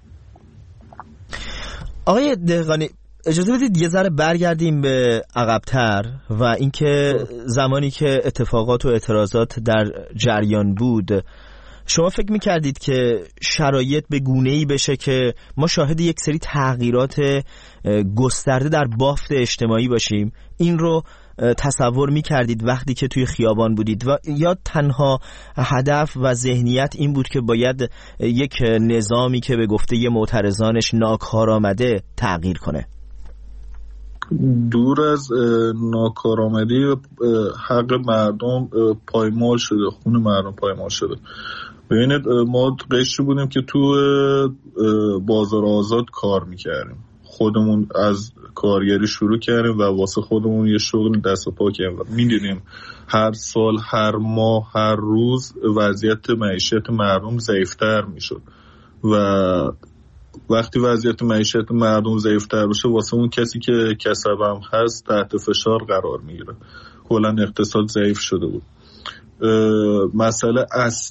آقای دهقانی اجازه بدید یه ذره برگردیم به عقب‌تر و اینکه زمانی که اتفاقات و اعتراضات در جریان بود شما فکر می‌کردید که شرایط به گونه‌ای بشه که ما شاهد یک سری تغییرات گسترده در بافت اجتماعی باشیم؟ این رو تصور می‌کردید وقتی که توی خیابان بودید و یا تنها هدف و ذهنیت این بود که باید یک نظامی که به گفته معترضانش ناکارآمده تغییر کنه؟ دور از ناکارآمدی، حق مردم پایمال شده، خون مردم پایمال شده. ببینید ما قشری بودیم که تو بازار آزاد کار میکردیم، خودمون از کارگری شروع کردیم و واسه خودمون یه شغل دست و پا کردیم و میدونیم هر سال، هر ماه، هر روز وضعیت معیشت مردم ضعیفتر میشد و وقتی وضعیت معیشت مردم ضعیفتر بشه واسه اون کسی که کسبم هست تحت فشار قرار میگیره. کلا اقتصاد ضعیف شده بود. مسئله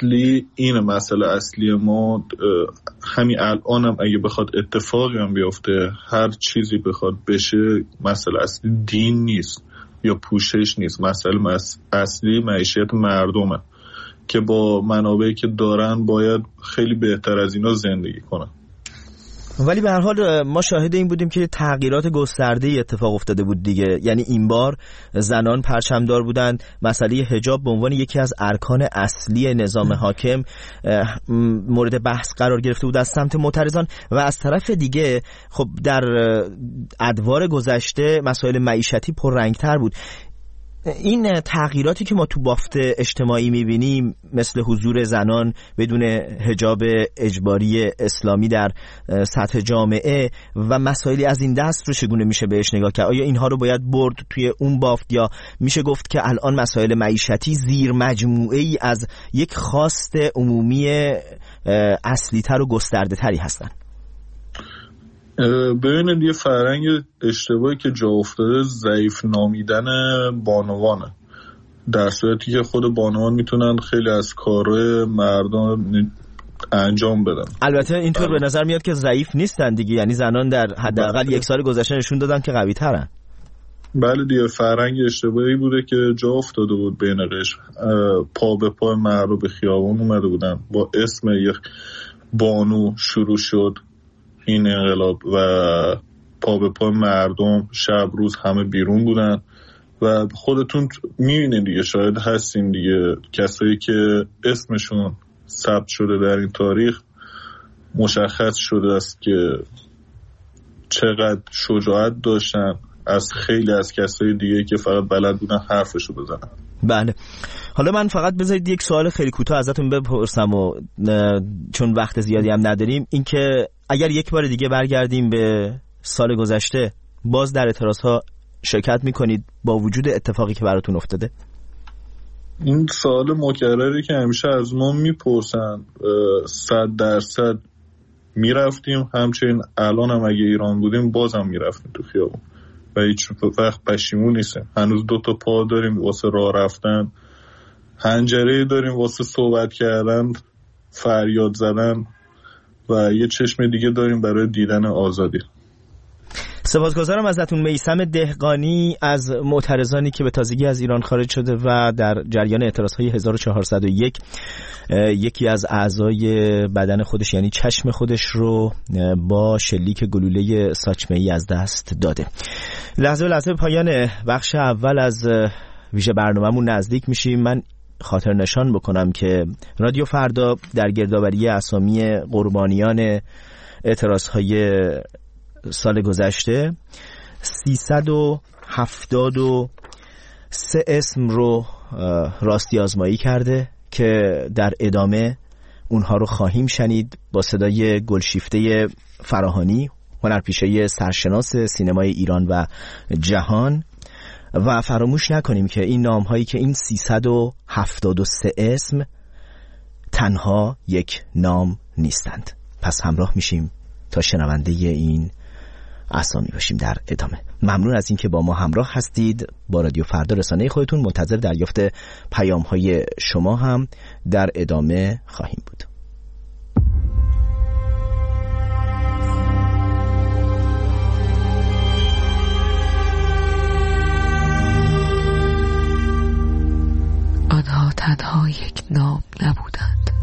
اصلی ما همین الان هم اگه بخواد اتفاقی هم بیفته، هر چیزی بخواد بشه، مسئله اصلی دین نیست یا پوشش نیست، مسئله اصلی معیشت مردمه که با منابعی که دارن باید خیلی بهتر از اینا زندگی کنن. ولی به هر حال ما شاهد این بودیم که تغییرات گسترده‌ای اتفاق افتاده بود دیگه. یعنی این بار زنان پرچمدار بودند، مسئله حجاب به عنوان یکی از ارکان اصلی نظام حاکم مورد بحث قرار گرفته بود از سمت معترضان و از طرف دیگه خب در ادوار گذشته مسائل معیشتی پررنگ‌تر بود. این تغییراتی که ما تو بافت اجتماعی میبینیم مثل حضور زنان بدون حجاب اجباری اسلامی در سطح جامعه و مسائلی از این دست رو چگونه میشه بهش نگاه کرد؟ آیا اینها رو باید برد توی اون بافت یا میشه گفت که الان مسائل معیشتی زیر مجموعه ای از یک خواست عمومی اصلی تر و گسترده تری هستن؟ ببینید یه فرهنگ اشتباهی که جا افتاده ضعیف نامیدن بانوانه، در صورتی که خود بانوان میتونن خیلی از کارهای مردم انجام بدن. البته اینطور به نظر میاد که ضعیف نیستن دیگه، یعنی زنان در حداقل یک سال گذشته نشون دادن که قوی ترن. بله دیگه، فرهنگ اشتباهی بوده که جا افتاده بود بین قشر، پا به پا مردم به خیابان اومده بودن، با اسم یک بانو شروع شد این انقلاب و پا به پا مردم شب روز همه بیرون بودن و خودتون میبینید دیگه، شاید هستیم دیگه، کسایی که اسمشون ثبت شده در این تاریخ مشخص شده است که چقدر شجاعت داشتن از خیلی از کسای دیگه که فقط بلد بودن حرفشو بزنن. بله، حالا من فقط بذارید یک سوال خیلی کوتاه ازتون بپرسم و چون وقت زیادی هم نداریم، این که اگر یک بار دیگه برگردیم به سال گذشته باز در اعتراضها شرکت میکنید با وجود اتفاقی که براتون افتاده؟ این سوال مکرری که همیشه از ما میپرسن، 100% میرفتیم، همچنین الان هم اگه ایران بودیم بازم میرفتیم تو خیابون و هیچ وقت پشیمون نیستیم. هنوز 2 تا پا داریم واسه راه رفتن، حنجره داریم واسه صحبت کردن، فریاد زدن و یه چشم دیگه داریم برای دیدن آزادی. سپاسگزارم ازتون میثم دهقانی از معترضانی که به تازگی از ایران خارج شده و در جریان اعتراضهای 1401 یکی از اعضای بدن خودش یعنی چشم خودش رو با شلیک گلوله ساچمه‌ای از دست داده. لحظه به لحظه پایان بخش اول از ویژه برنامه‌مون نزدیک میشیم. من خاطر نشان بکنم که رادیو فردا در گردآوری اسامی قربانیان اعتراضهای سال گذشته 373 اسم رو راستی آزمایی کرده که در ادامه اونها رو خواهیم شنید با صدای گلشیفته فراهانی، هنرپیشه سرشناس سینمای ایران و جهان. و فراموش نکنیم که این نام‌هایی که این 373 اسم تنها یک نام نیستند. پس همراه میشیم تا شنونده این اسامی باشیم در ادامه. ممنون از اینکه با ما همراه هستید. با رادیو فردا رسانه خودتون منتظر دریافت پیام‌های شما هم در ادامه خواهیم بود. آنها تنها یک نام نبودند.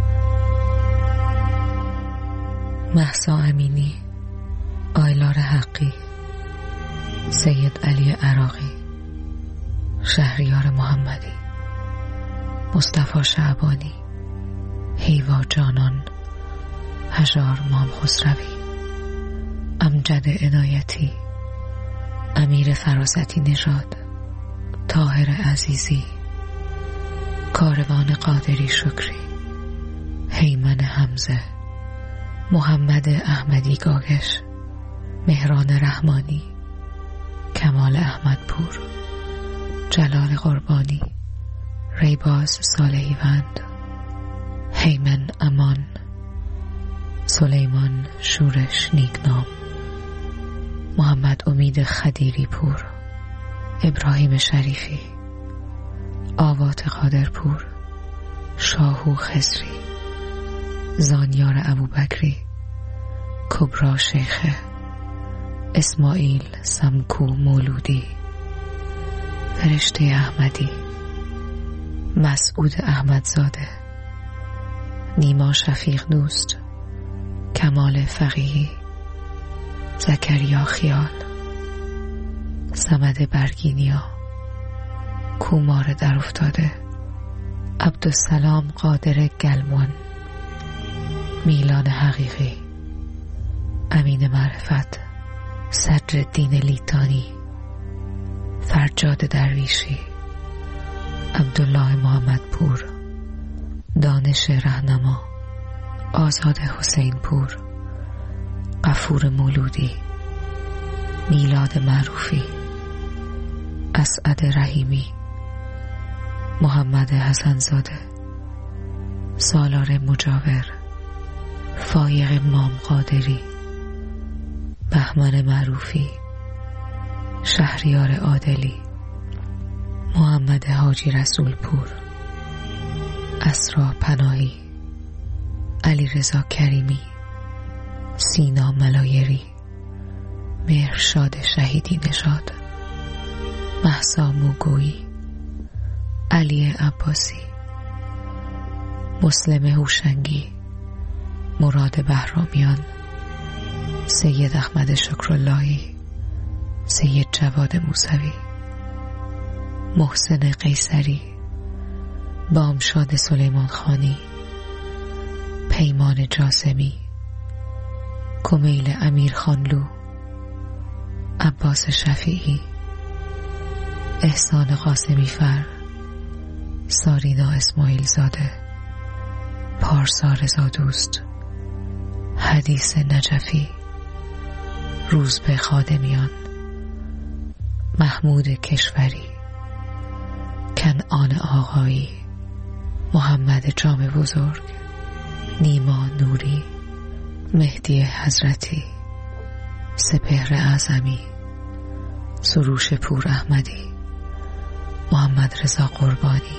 مهسا امینی، آیلار حقی، سید علی عراقی، شهریار محمدی، مصطفی شعبانی، هیوا جانان، هژار مام خسروی، امجد عنایتی، امیر فراستی نژاد، طاهر عزیزی، کاروان قادری شکری، هیمن حمزه، محمد احمدی گاگش، مهران رحمانی، کمال احمدپور، جلال قربانی، ریباز صالحیوند، هیمن امان، سلیمان شورش نیکنام، محمد امید خدیری پور، ابراهیم شریفی، آوات قادرپور، شاهو خسری، زانیار ابوبکری، کبرا شیخه، اسماعیل سمکو مولودی، فرشته احمدی، مسعود احمدزاده، نیما شفیق دوست، کمال فقیهی، زکریا خیال، صمد برگینیا، کومار در افتاده، عبدالسلام قادر گلمان، میلان حقیقی، امین معرفت، صدرالدین لیتانی، فرجاد درویشی، عبدالله محمدپور، دانش رهنما، آزاد حسین پور، غفور مولودی، میلاد معروفی، اسعد رحیمی، محمد حسنزاده، سالار مجاور، فایق مام قادری، بهمن معروفی، شهریار عادلی، محمد حاجی رسول پور، اسرا پناهی، علی رضا کریمی، سینا ملایری، مهرشاد شهیدی نژاد، مهسا موگویی، علی عباسی، مسلم هوشنگی، مراد بهرامیان، سید احمد شکراللهی، سید جواد موسوی، محسن قیصری، بامشاد سلیمان خانی، پیمان جاسمی، کمیل امیر خانلو، عباس شفیعی، احسان قاسمی فر، سارینا اسماعیل زاده، پارسا رضا دوست، حدیث نجفی، روزبه خادمیان، محمود کشوری، کنعان آقایی، محمد جام بزرگ، نیما نوری، مهدی حضرتی، سپهر اعظمی، سروش پور احمدی، محمد رضا قربانی،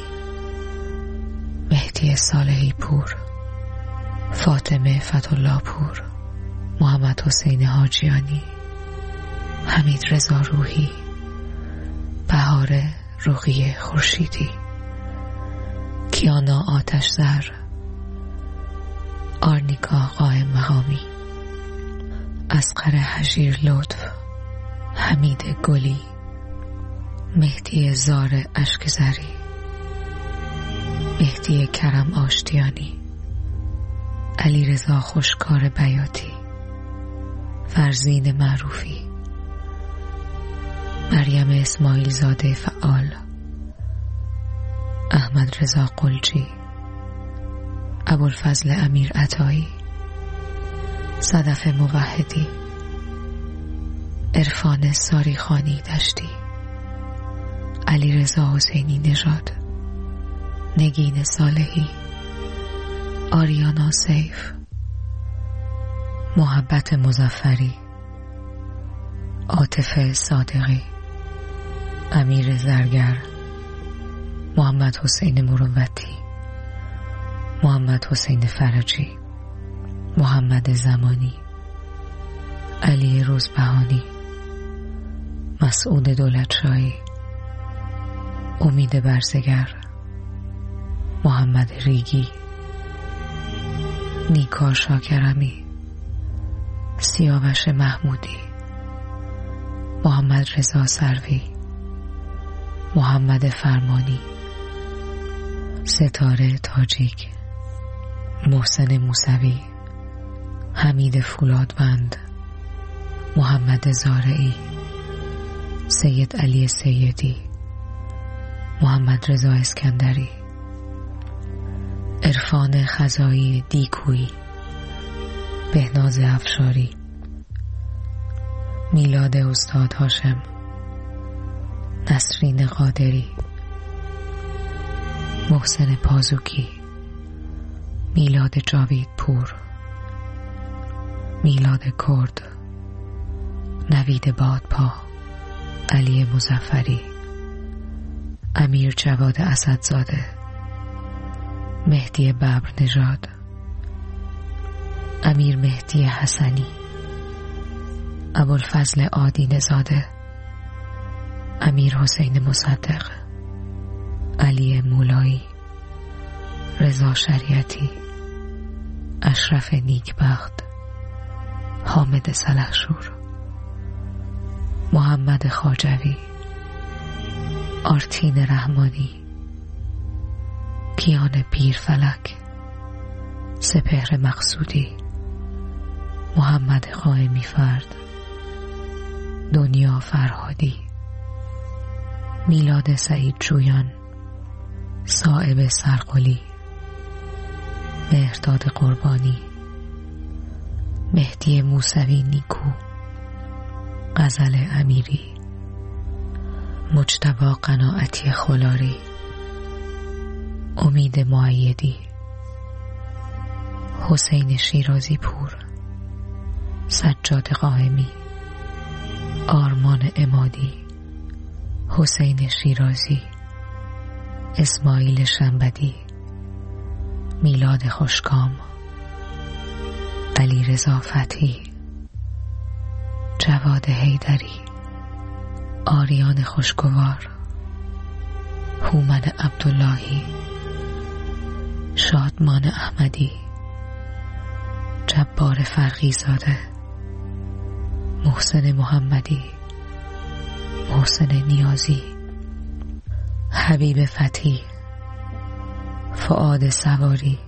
مهدی صالحی پور، فاطمه فتح‌الله پور، محمد حسین حاجیانی، حمید رضا روحی، بهار رقیه خورشیدی، کیانا آتش زر، آرنیکا قائم مقامی، اصغر حجیر لطف، حمید گلی، مهدی زار اشک زری، مهدی کرم آشتیانی، علی رضا خوشکار بیاتی، فرزین معروفی، مریم اسماعیل زاده فعال، احمد رضا قلجی، ابوالفضل امیر عطایی، صدف موحدی، عرفان ساریخانی دشتی، علی رضا حسینی نژاد، نگین صالحی، آریانا سیف، محبت مظفری، عاطف صادقی، امیر زرگر، محمد حسین مروتی، محمد حسین فرجی، محمد زمانی، علی روزبهانی، مسعود دولتشاهی، امید برزگر، محمد ریگی، نیکا شاکرمی، سیاوش محمودی، محمد رضا سروی، محمد فرمانی، ستاره تاجیک، محسن موسوی، حمید فولادوند، محمد زارعی، سید علی سیدی، محمد رضا اسکندری، عرفان خزایی دیکویی، بهناز افشاری، میلاد استاد هاشم، نسرین قادری، محسن پازوکی، میلاد جاوید پور، میلاد کرد، نوید بادپا، علی مظفری، امیر جواد اسدزاده، مهدی ببر نژاد، امیر مهدی حسنی، ابوالفضل عادی زاده، امیر حسین مصدق، علی مولایی، رضا شریعتی، اشرف نیکبخت، حامد سلحشور، محمد خواجوی، آرتین رحمانی، کیان پیرفلک، سپهر مقصودی، محمد قائمی فرد، دنیا فرهادی، میلاد سعید جویان، صائب سرقلی، مهرداد قربانی، مهدی موسوی نیکو، غزل امیری، مجتبی قناعتی خلاری، امید مؤیدی، حسین شیرازی پور، سجاد قائمی، آرمان عمادی، حسین شیرازی، اسماعیل شنبدی، میلاد خوشکام، علی رضا فتحی، جواد حیدری، آریان خوشگوار، هومن عبداللهی، شادمان احمدی، جبار فرقیزاده، محسن محمدی، محسن نیازی، حبیب فتحی، فؤاد سواری،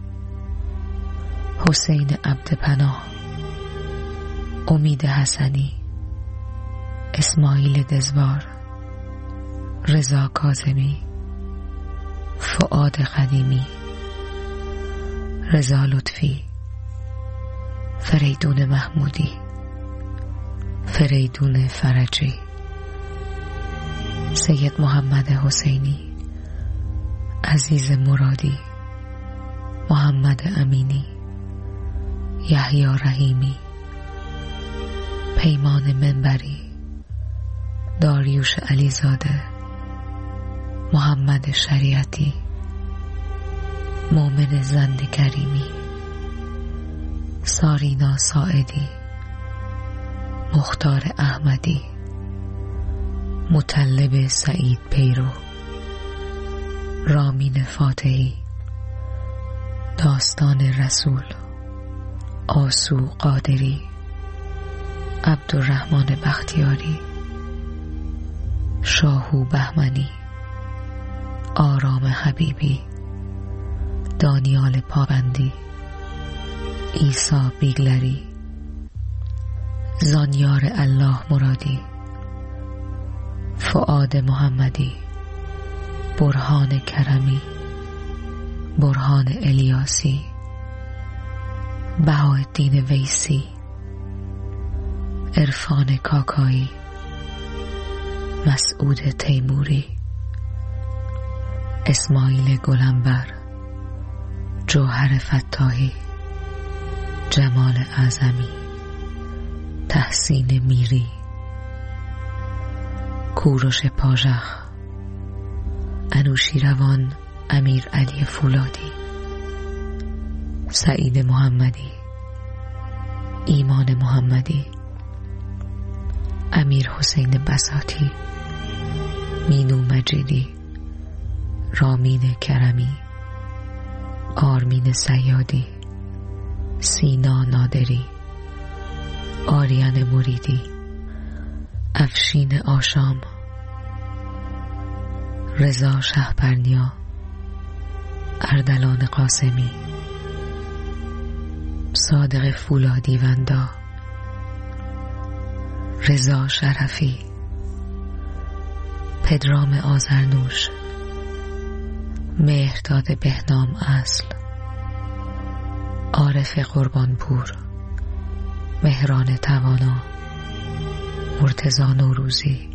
حسین عبدپناه، امید حسنی، اسماعیل دزوار، رضا کاظمی، فؤاد قدیمی، رضا لطفی، فریدون محمودی، فریدون فرجی، سید محمد حسینی، عزیز مرادی، محمد امینی، یحیی رحیمی، پیمان منبری، داریوش علیزاده، محمد شریعتی، مومن زند کریمی، سارینا ساعدی، مختار احمدی، مطلب سعید پیرو، رامین فاتحی، داستان رسول، آسو قادری، عبدالرحمن بختیاری، شاهو بهمنی، آرام حبیبی، دانیال پابندی، عیسی بیگلری، زانیار الله مرادی، فؤاد محمدی، برهان کرمی، برهان الیاسی، بهاءالدین ویسی، عرفان کاکایی، مسعود تیموری، اسماعیل گلنبر، جوهر فتاحی، جمال اعظمی، تحسین میری، کوروش پاژخ، انوشیروان امیر علی فولادی، سعید محمدی، ایمان محمدی، امیر حسین بساطی، مینو مجیدی، رامین کرمی، آرمین سیادی، سینا نادری، آریان مریدی، افشین آشام، رضا شهپرنیا، اردلان قاسمی، صادق فولادی وندا، رضا شرفی، پدرام آذرنوش، مهرداد بهنام اصل، عارف قربانپور، مهران توانا، مرتضی نوروزی،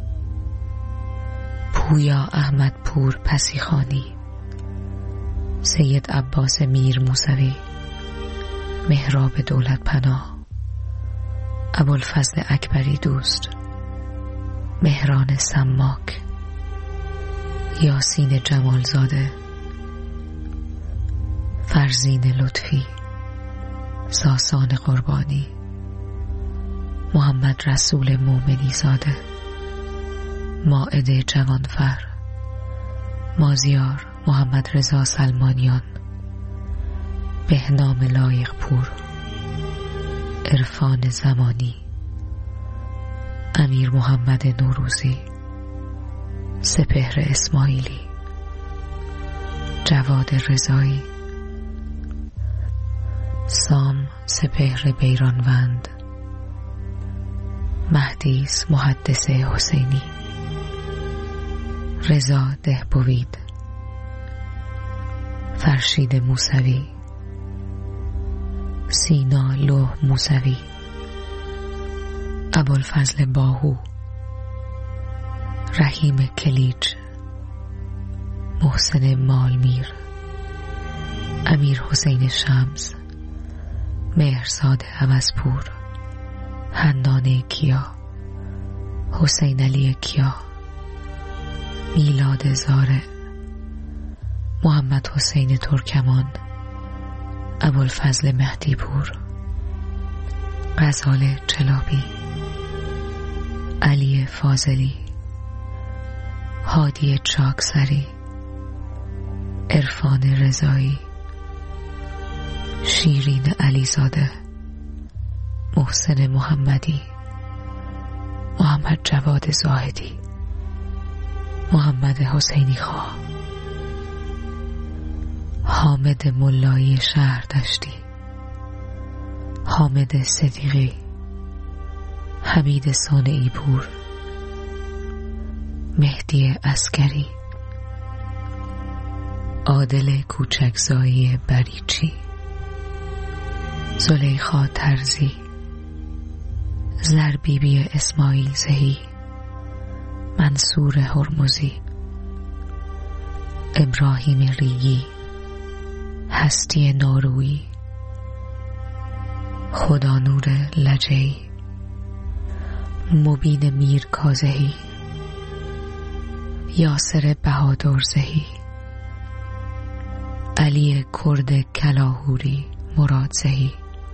پویا احمد پور پسیخانی، سید عباس میر موسوی، مهراب دولت پناه، ابوالفضل اکبری دوست، مهران سماک، یاسین جمالزاده، فرزین لطفی، ساسان قربانی، محمد رسول مومنی زاده، مائده جوانفر، مازیار محمد رضا سلمانیان، بهنام لایق پور، عرفان زمانی، امیر محمد نوروزی، سپهر اسماعیلی، جواد رضایی، سام سپهر بیرانوند، مهدیس محدث حسینی، رضا دهبوید، فرشید موسوی، سینا لوح موسوی، ابوالفضل باهو، رحیم کلیج، محسن مالمیر، امیر حسین شمس، مهرزاد عوضپور، حنان کیا، حسین علی کیا، میلاد زارع، محمد حسین ترکمان، ابوالفضل مهدی پور، غزال چلابی، علی فاضلی، هادی چاکسری، عرفان رضایی، شیرین علیزاده، محسن محمدی، محمد جواد زاهدی، محمد حسینی خواه، حامد ملایی شهردشتی، حامد صدیقی، حمید صانعی پور، مهدی عسکری، عادل کوچکزایی بریچی، زلیخا ترزی، زربیبی اسماعیل زهی، منصور هرمزی، ابراهیم ریگی، هستی نارویی، خدا نور لجهی، مبین میر کازهی، یاسر بهادر زهی، علی کرد کلاهوری مراد زهی،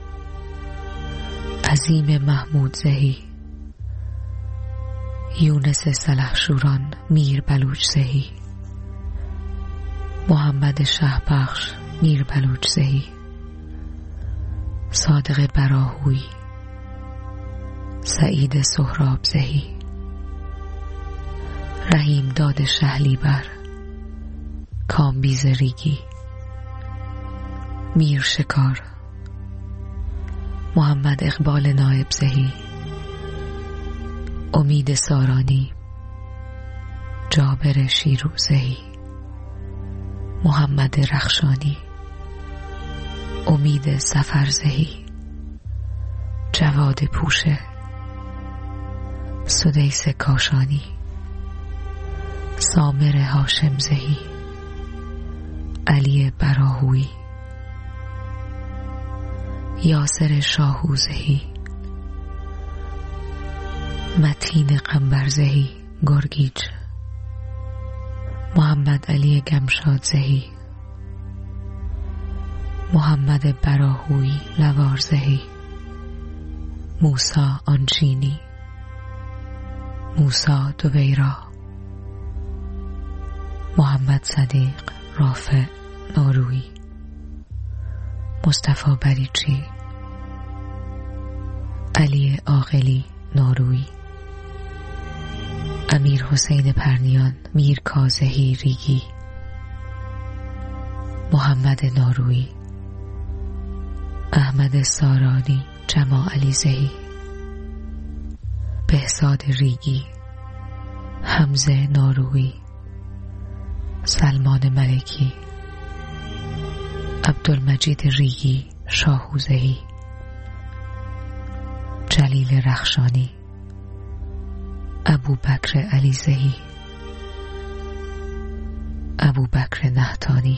عظیم محمود زهی، یونس سلحشوران میر بلوچ زهی، محمد شهبخش میر بلوچ زهی، صادق براهوی، سعید سهراب زهی، رحیم داد شهلیبر، کامبیز ریگی، میر شکار، محمد اقبال نائب زهی، امید سارانی، جابر شیروزهی، محمد رخشانی، امید سفرزهی، جواد پوشه، سدیس کاشانی، سامر هاشم زهی، علی براهوی، یاسر شاهوزهی، متین قنبرزهی گرگیج، محمد علی گمشادزهی، محمد براهویی لوارزهی، موسی آنچینی، موسی دویرا، محمد صدیق رافع نارویی، مصطفی بریچی، علی عاقلی نارویی، امیر حسین پرنیان میر کازهی ریگی، محمد نارویی، احمد سارانی جماع علی زهی، بهزاد ریگی، حمزه نارویی، سلمان ملکی، عبدالمجید ریگی شاهوزهی، جلیل رخشانی، ابوبکر علیزهی، ابوبکر نهتانی،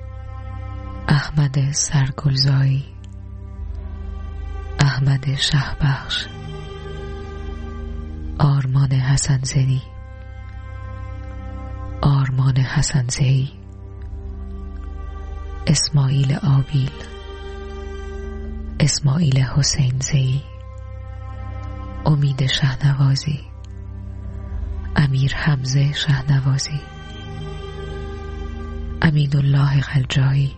احمد سرگلزایی، احمد شهبخش، آرمان حسنزنی، آرمان حسنزهی، اسماعیل آبیل، اسماعیل حسین زهی، امید شهنوازی، امیر حمزه شهنوازی، امین الله غلجایی،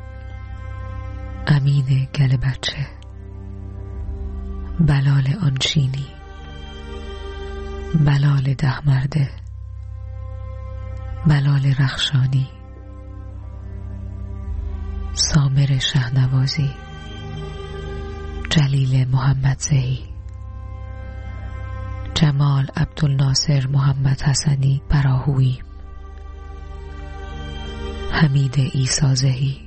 امین گل بچه، بلال آنچینی، بلال دهمرده، بلال رخشانی، سامر شهنوازی، جلیل محمد زهی، جمال عبدالناصر محمد حسنی براهویی، حمید عیسی زهی،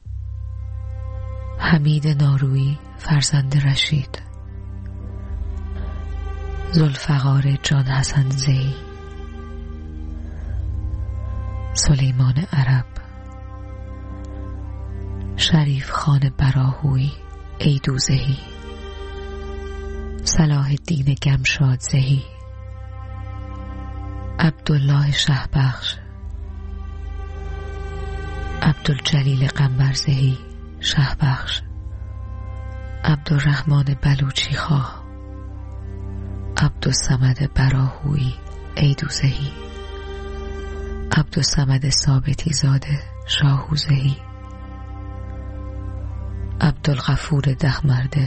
حمید نارویی فرزند رشید، ذوالفقار جان حسن زهی، سلیمان عرب، شریف خان براهویی ایدوزهی، صلاح الدین گمشاد زهی، عبدالله شهبخش، عبدالجلیل قنبرزهی شهبخش، عبدالرحمن بلوچی خواه، عبدالصمد براهویی ایدوزهی، عبدالصمد ثابتی زاده شاهوزهی، عبدالغفور دهمرده،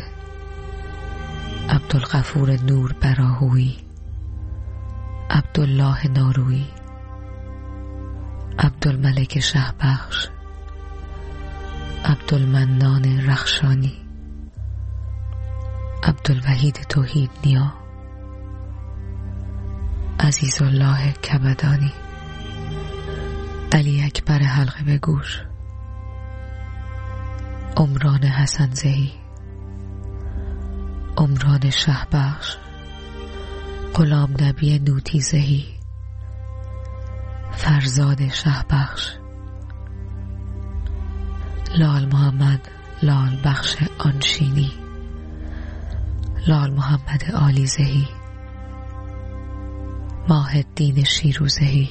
عبدالغفور نور براهویی، عبدالله نارویی، عبدالملک شهبخش، عبدالمنان رخشانی، عبدالوحید توحید نیا، عزیز الله کبدانی، علی اکبر حلقه به گوش، عمران حسن زهی، عمران شهبخش، غلام نبی نوتی زهی، فرزاد شهبخش، لال محمد لال بخش آنشینی، لال محمد عالی زهی، ماه الدین شیروزهی،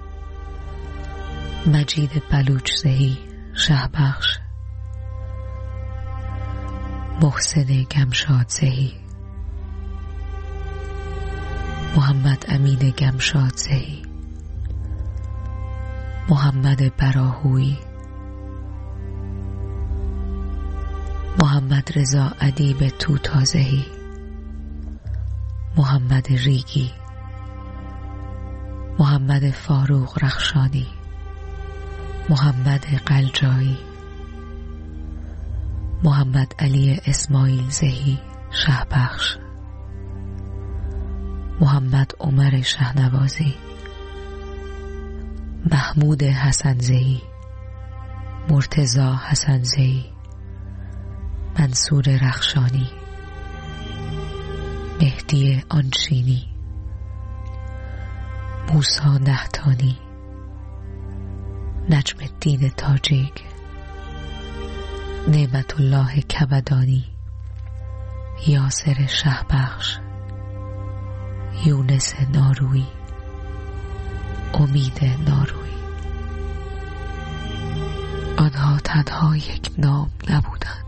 مجید بلوچ زهی شهبخش، محسن گمشاد زهی، محمد امین گمشاد زهی، محمد براهویی، محمد رضا ادیب توتازهی، محمد ریگی، محمد فاروق رخشانی، محمد قلجایی، محمد علی اسماعیل زهی شهبخش، محمد عمر شهنوازی، محمود حسن زهی، مرتضی حسن زهی، منصور رخشانی، مهدی آنچینی، موسی نهتانی، نجم الدین تاجیک، نعمت الله کبدانی، یاسر شهبخش، یونس نارویی، امید نارویی. آنها تنها یک نام نبودند،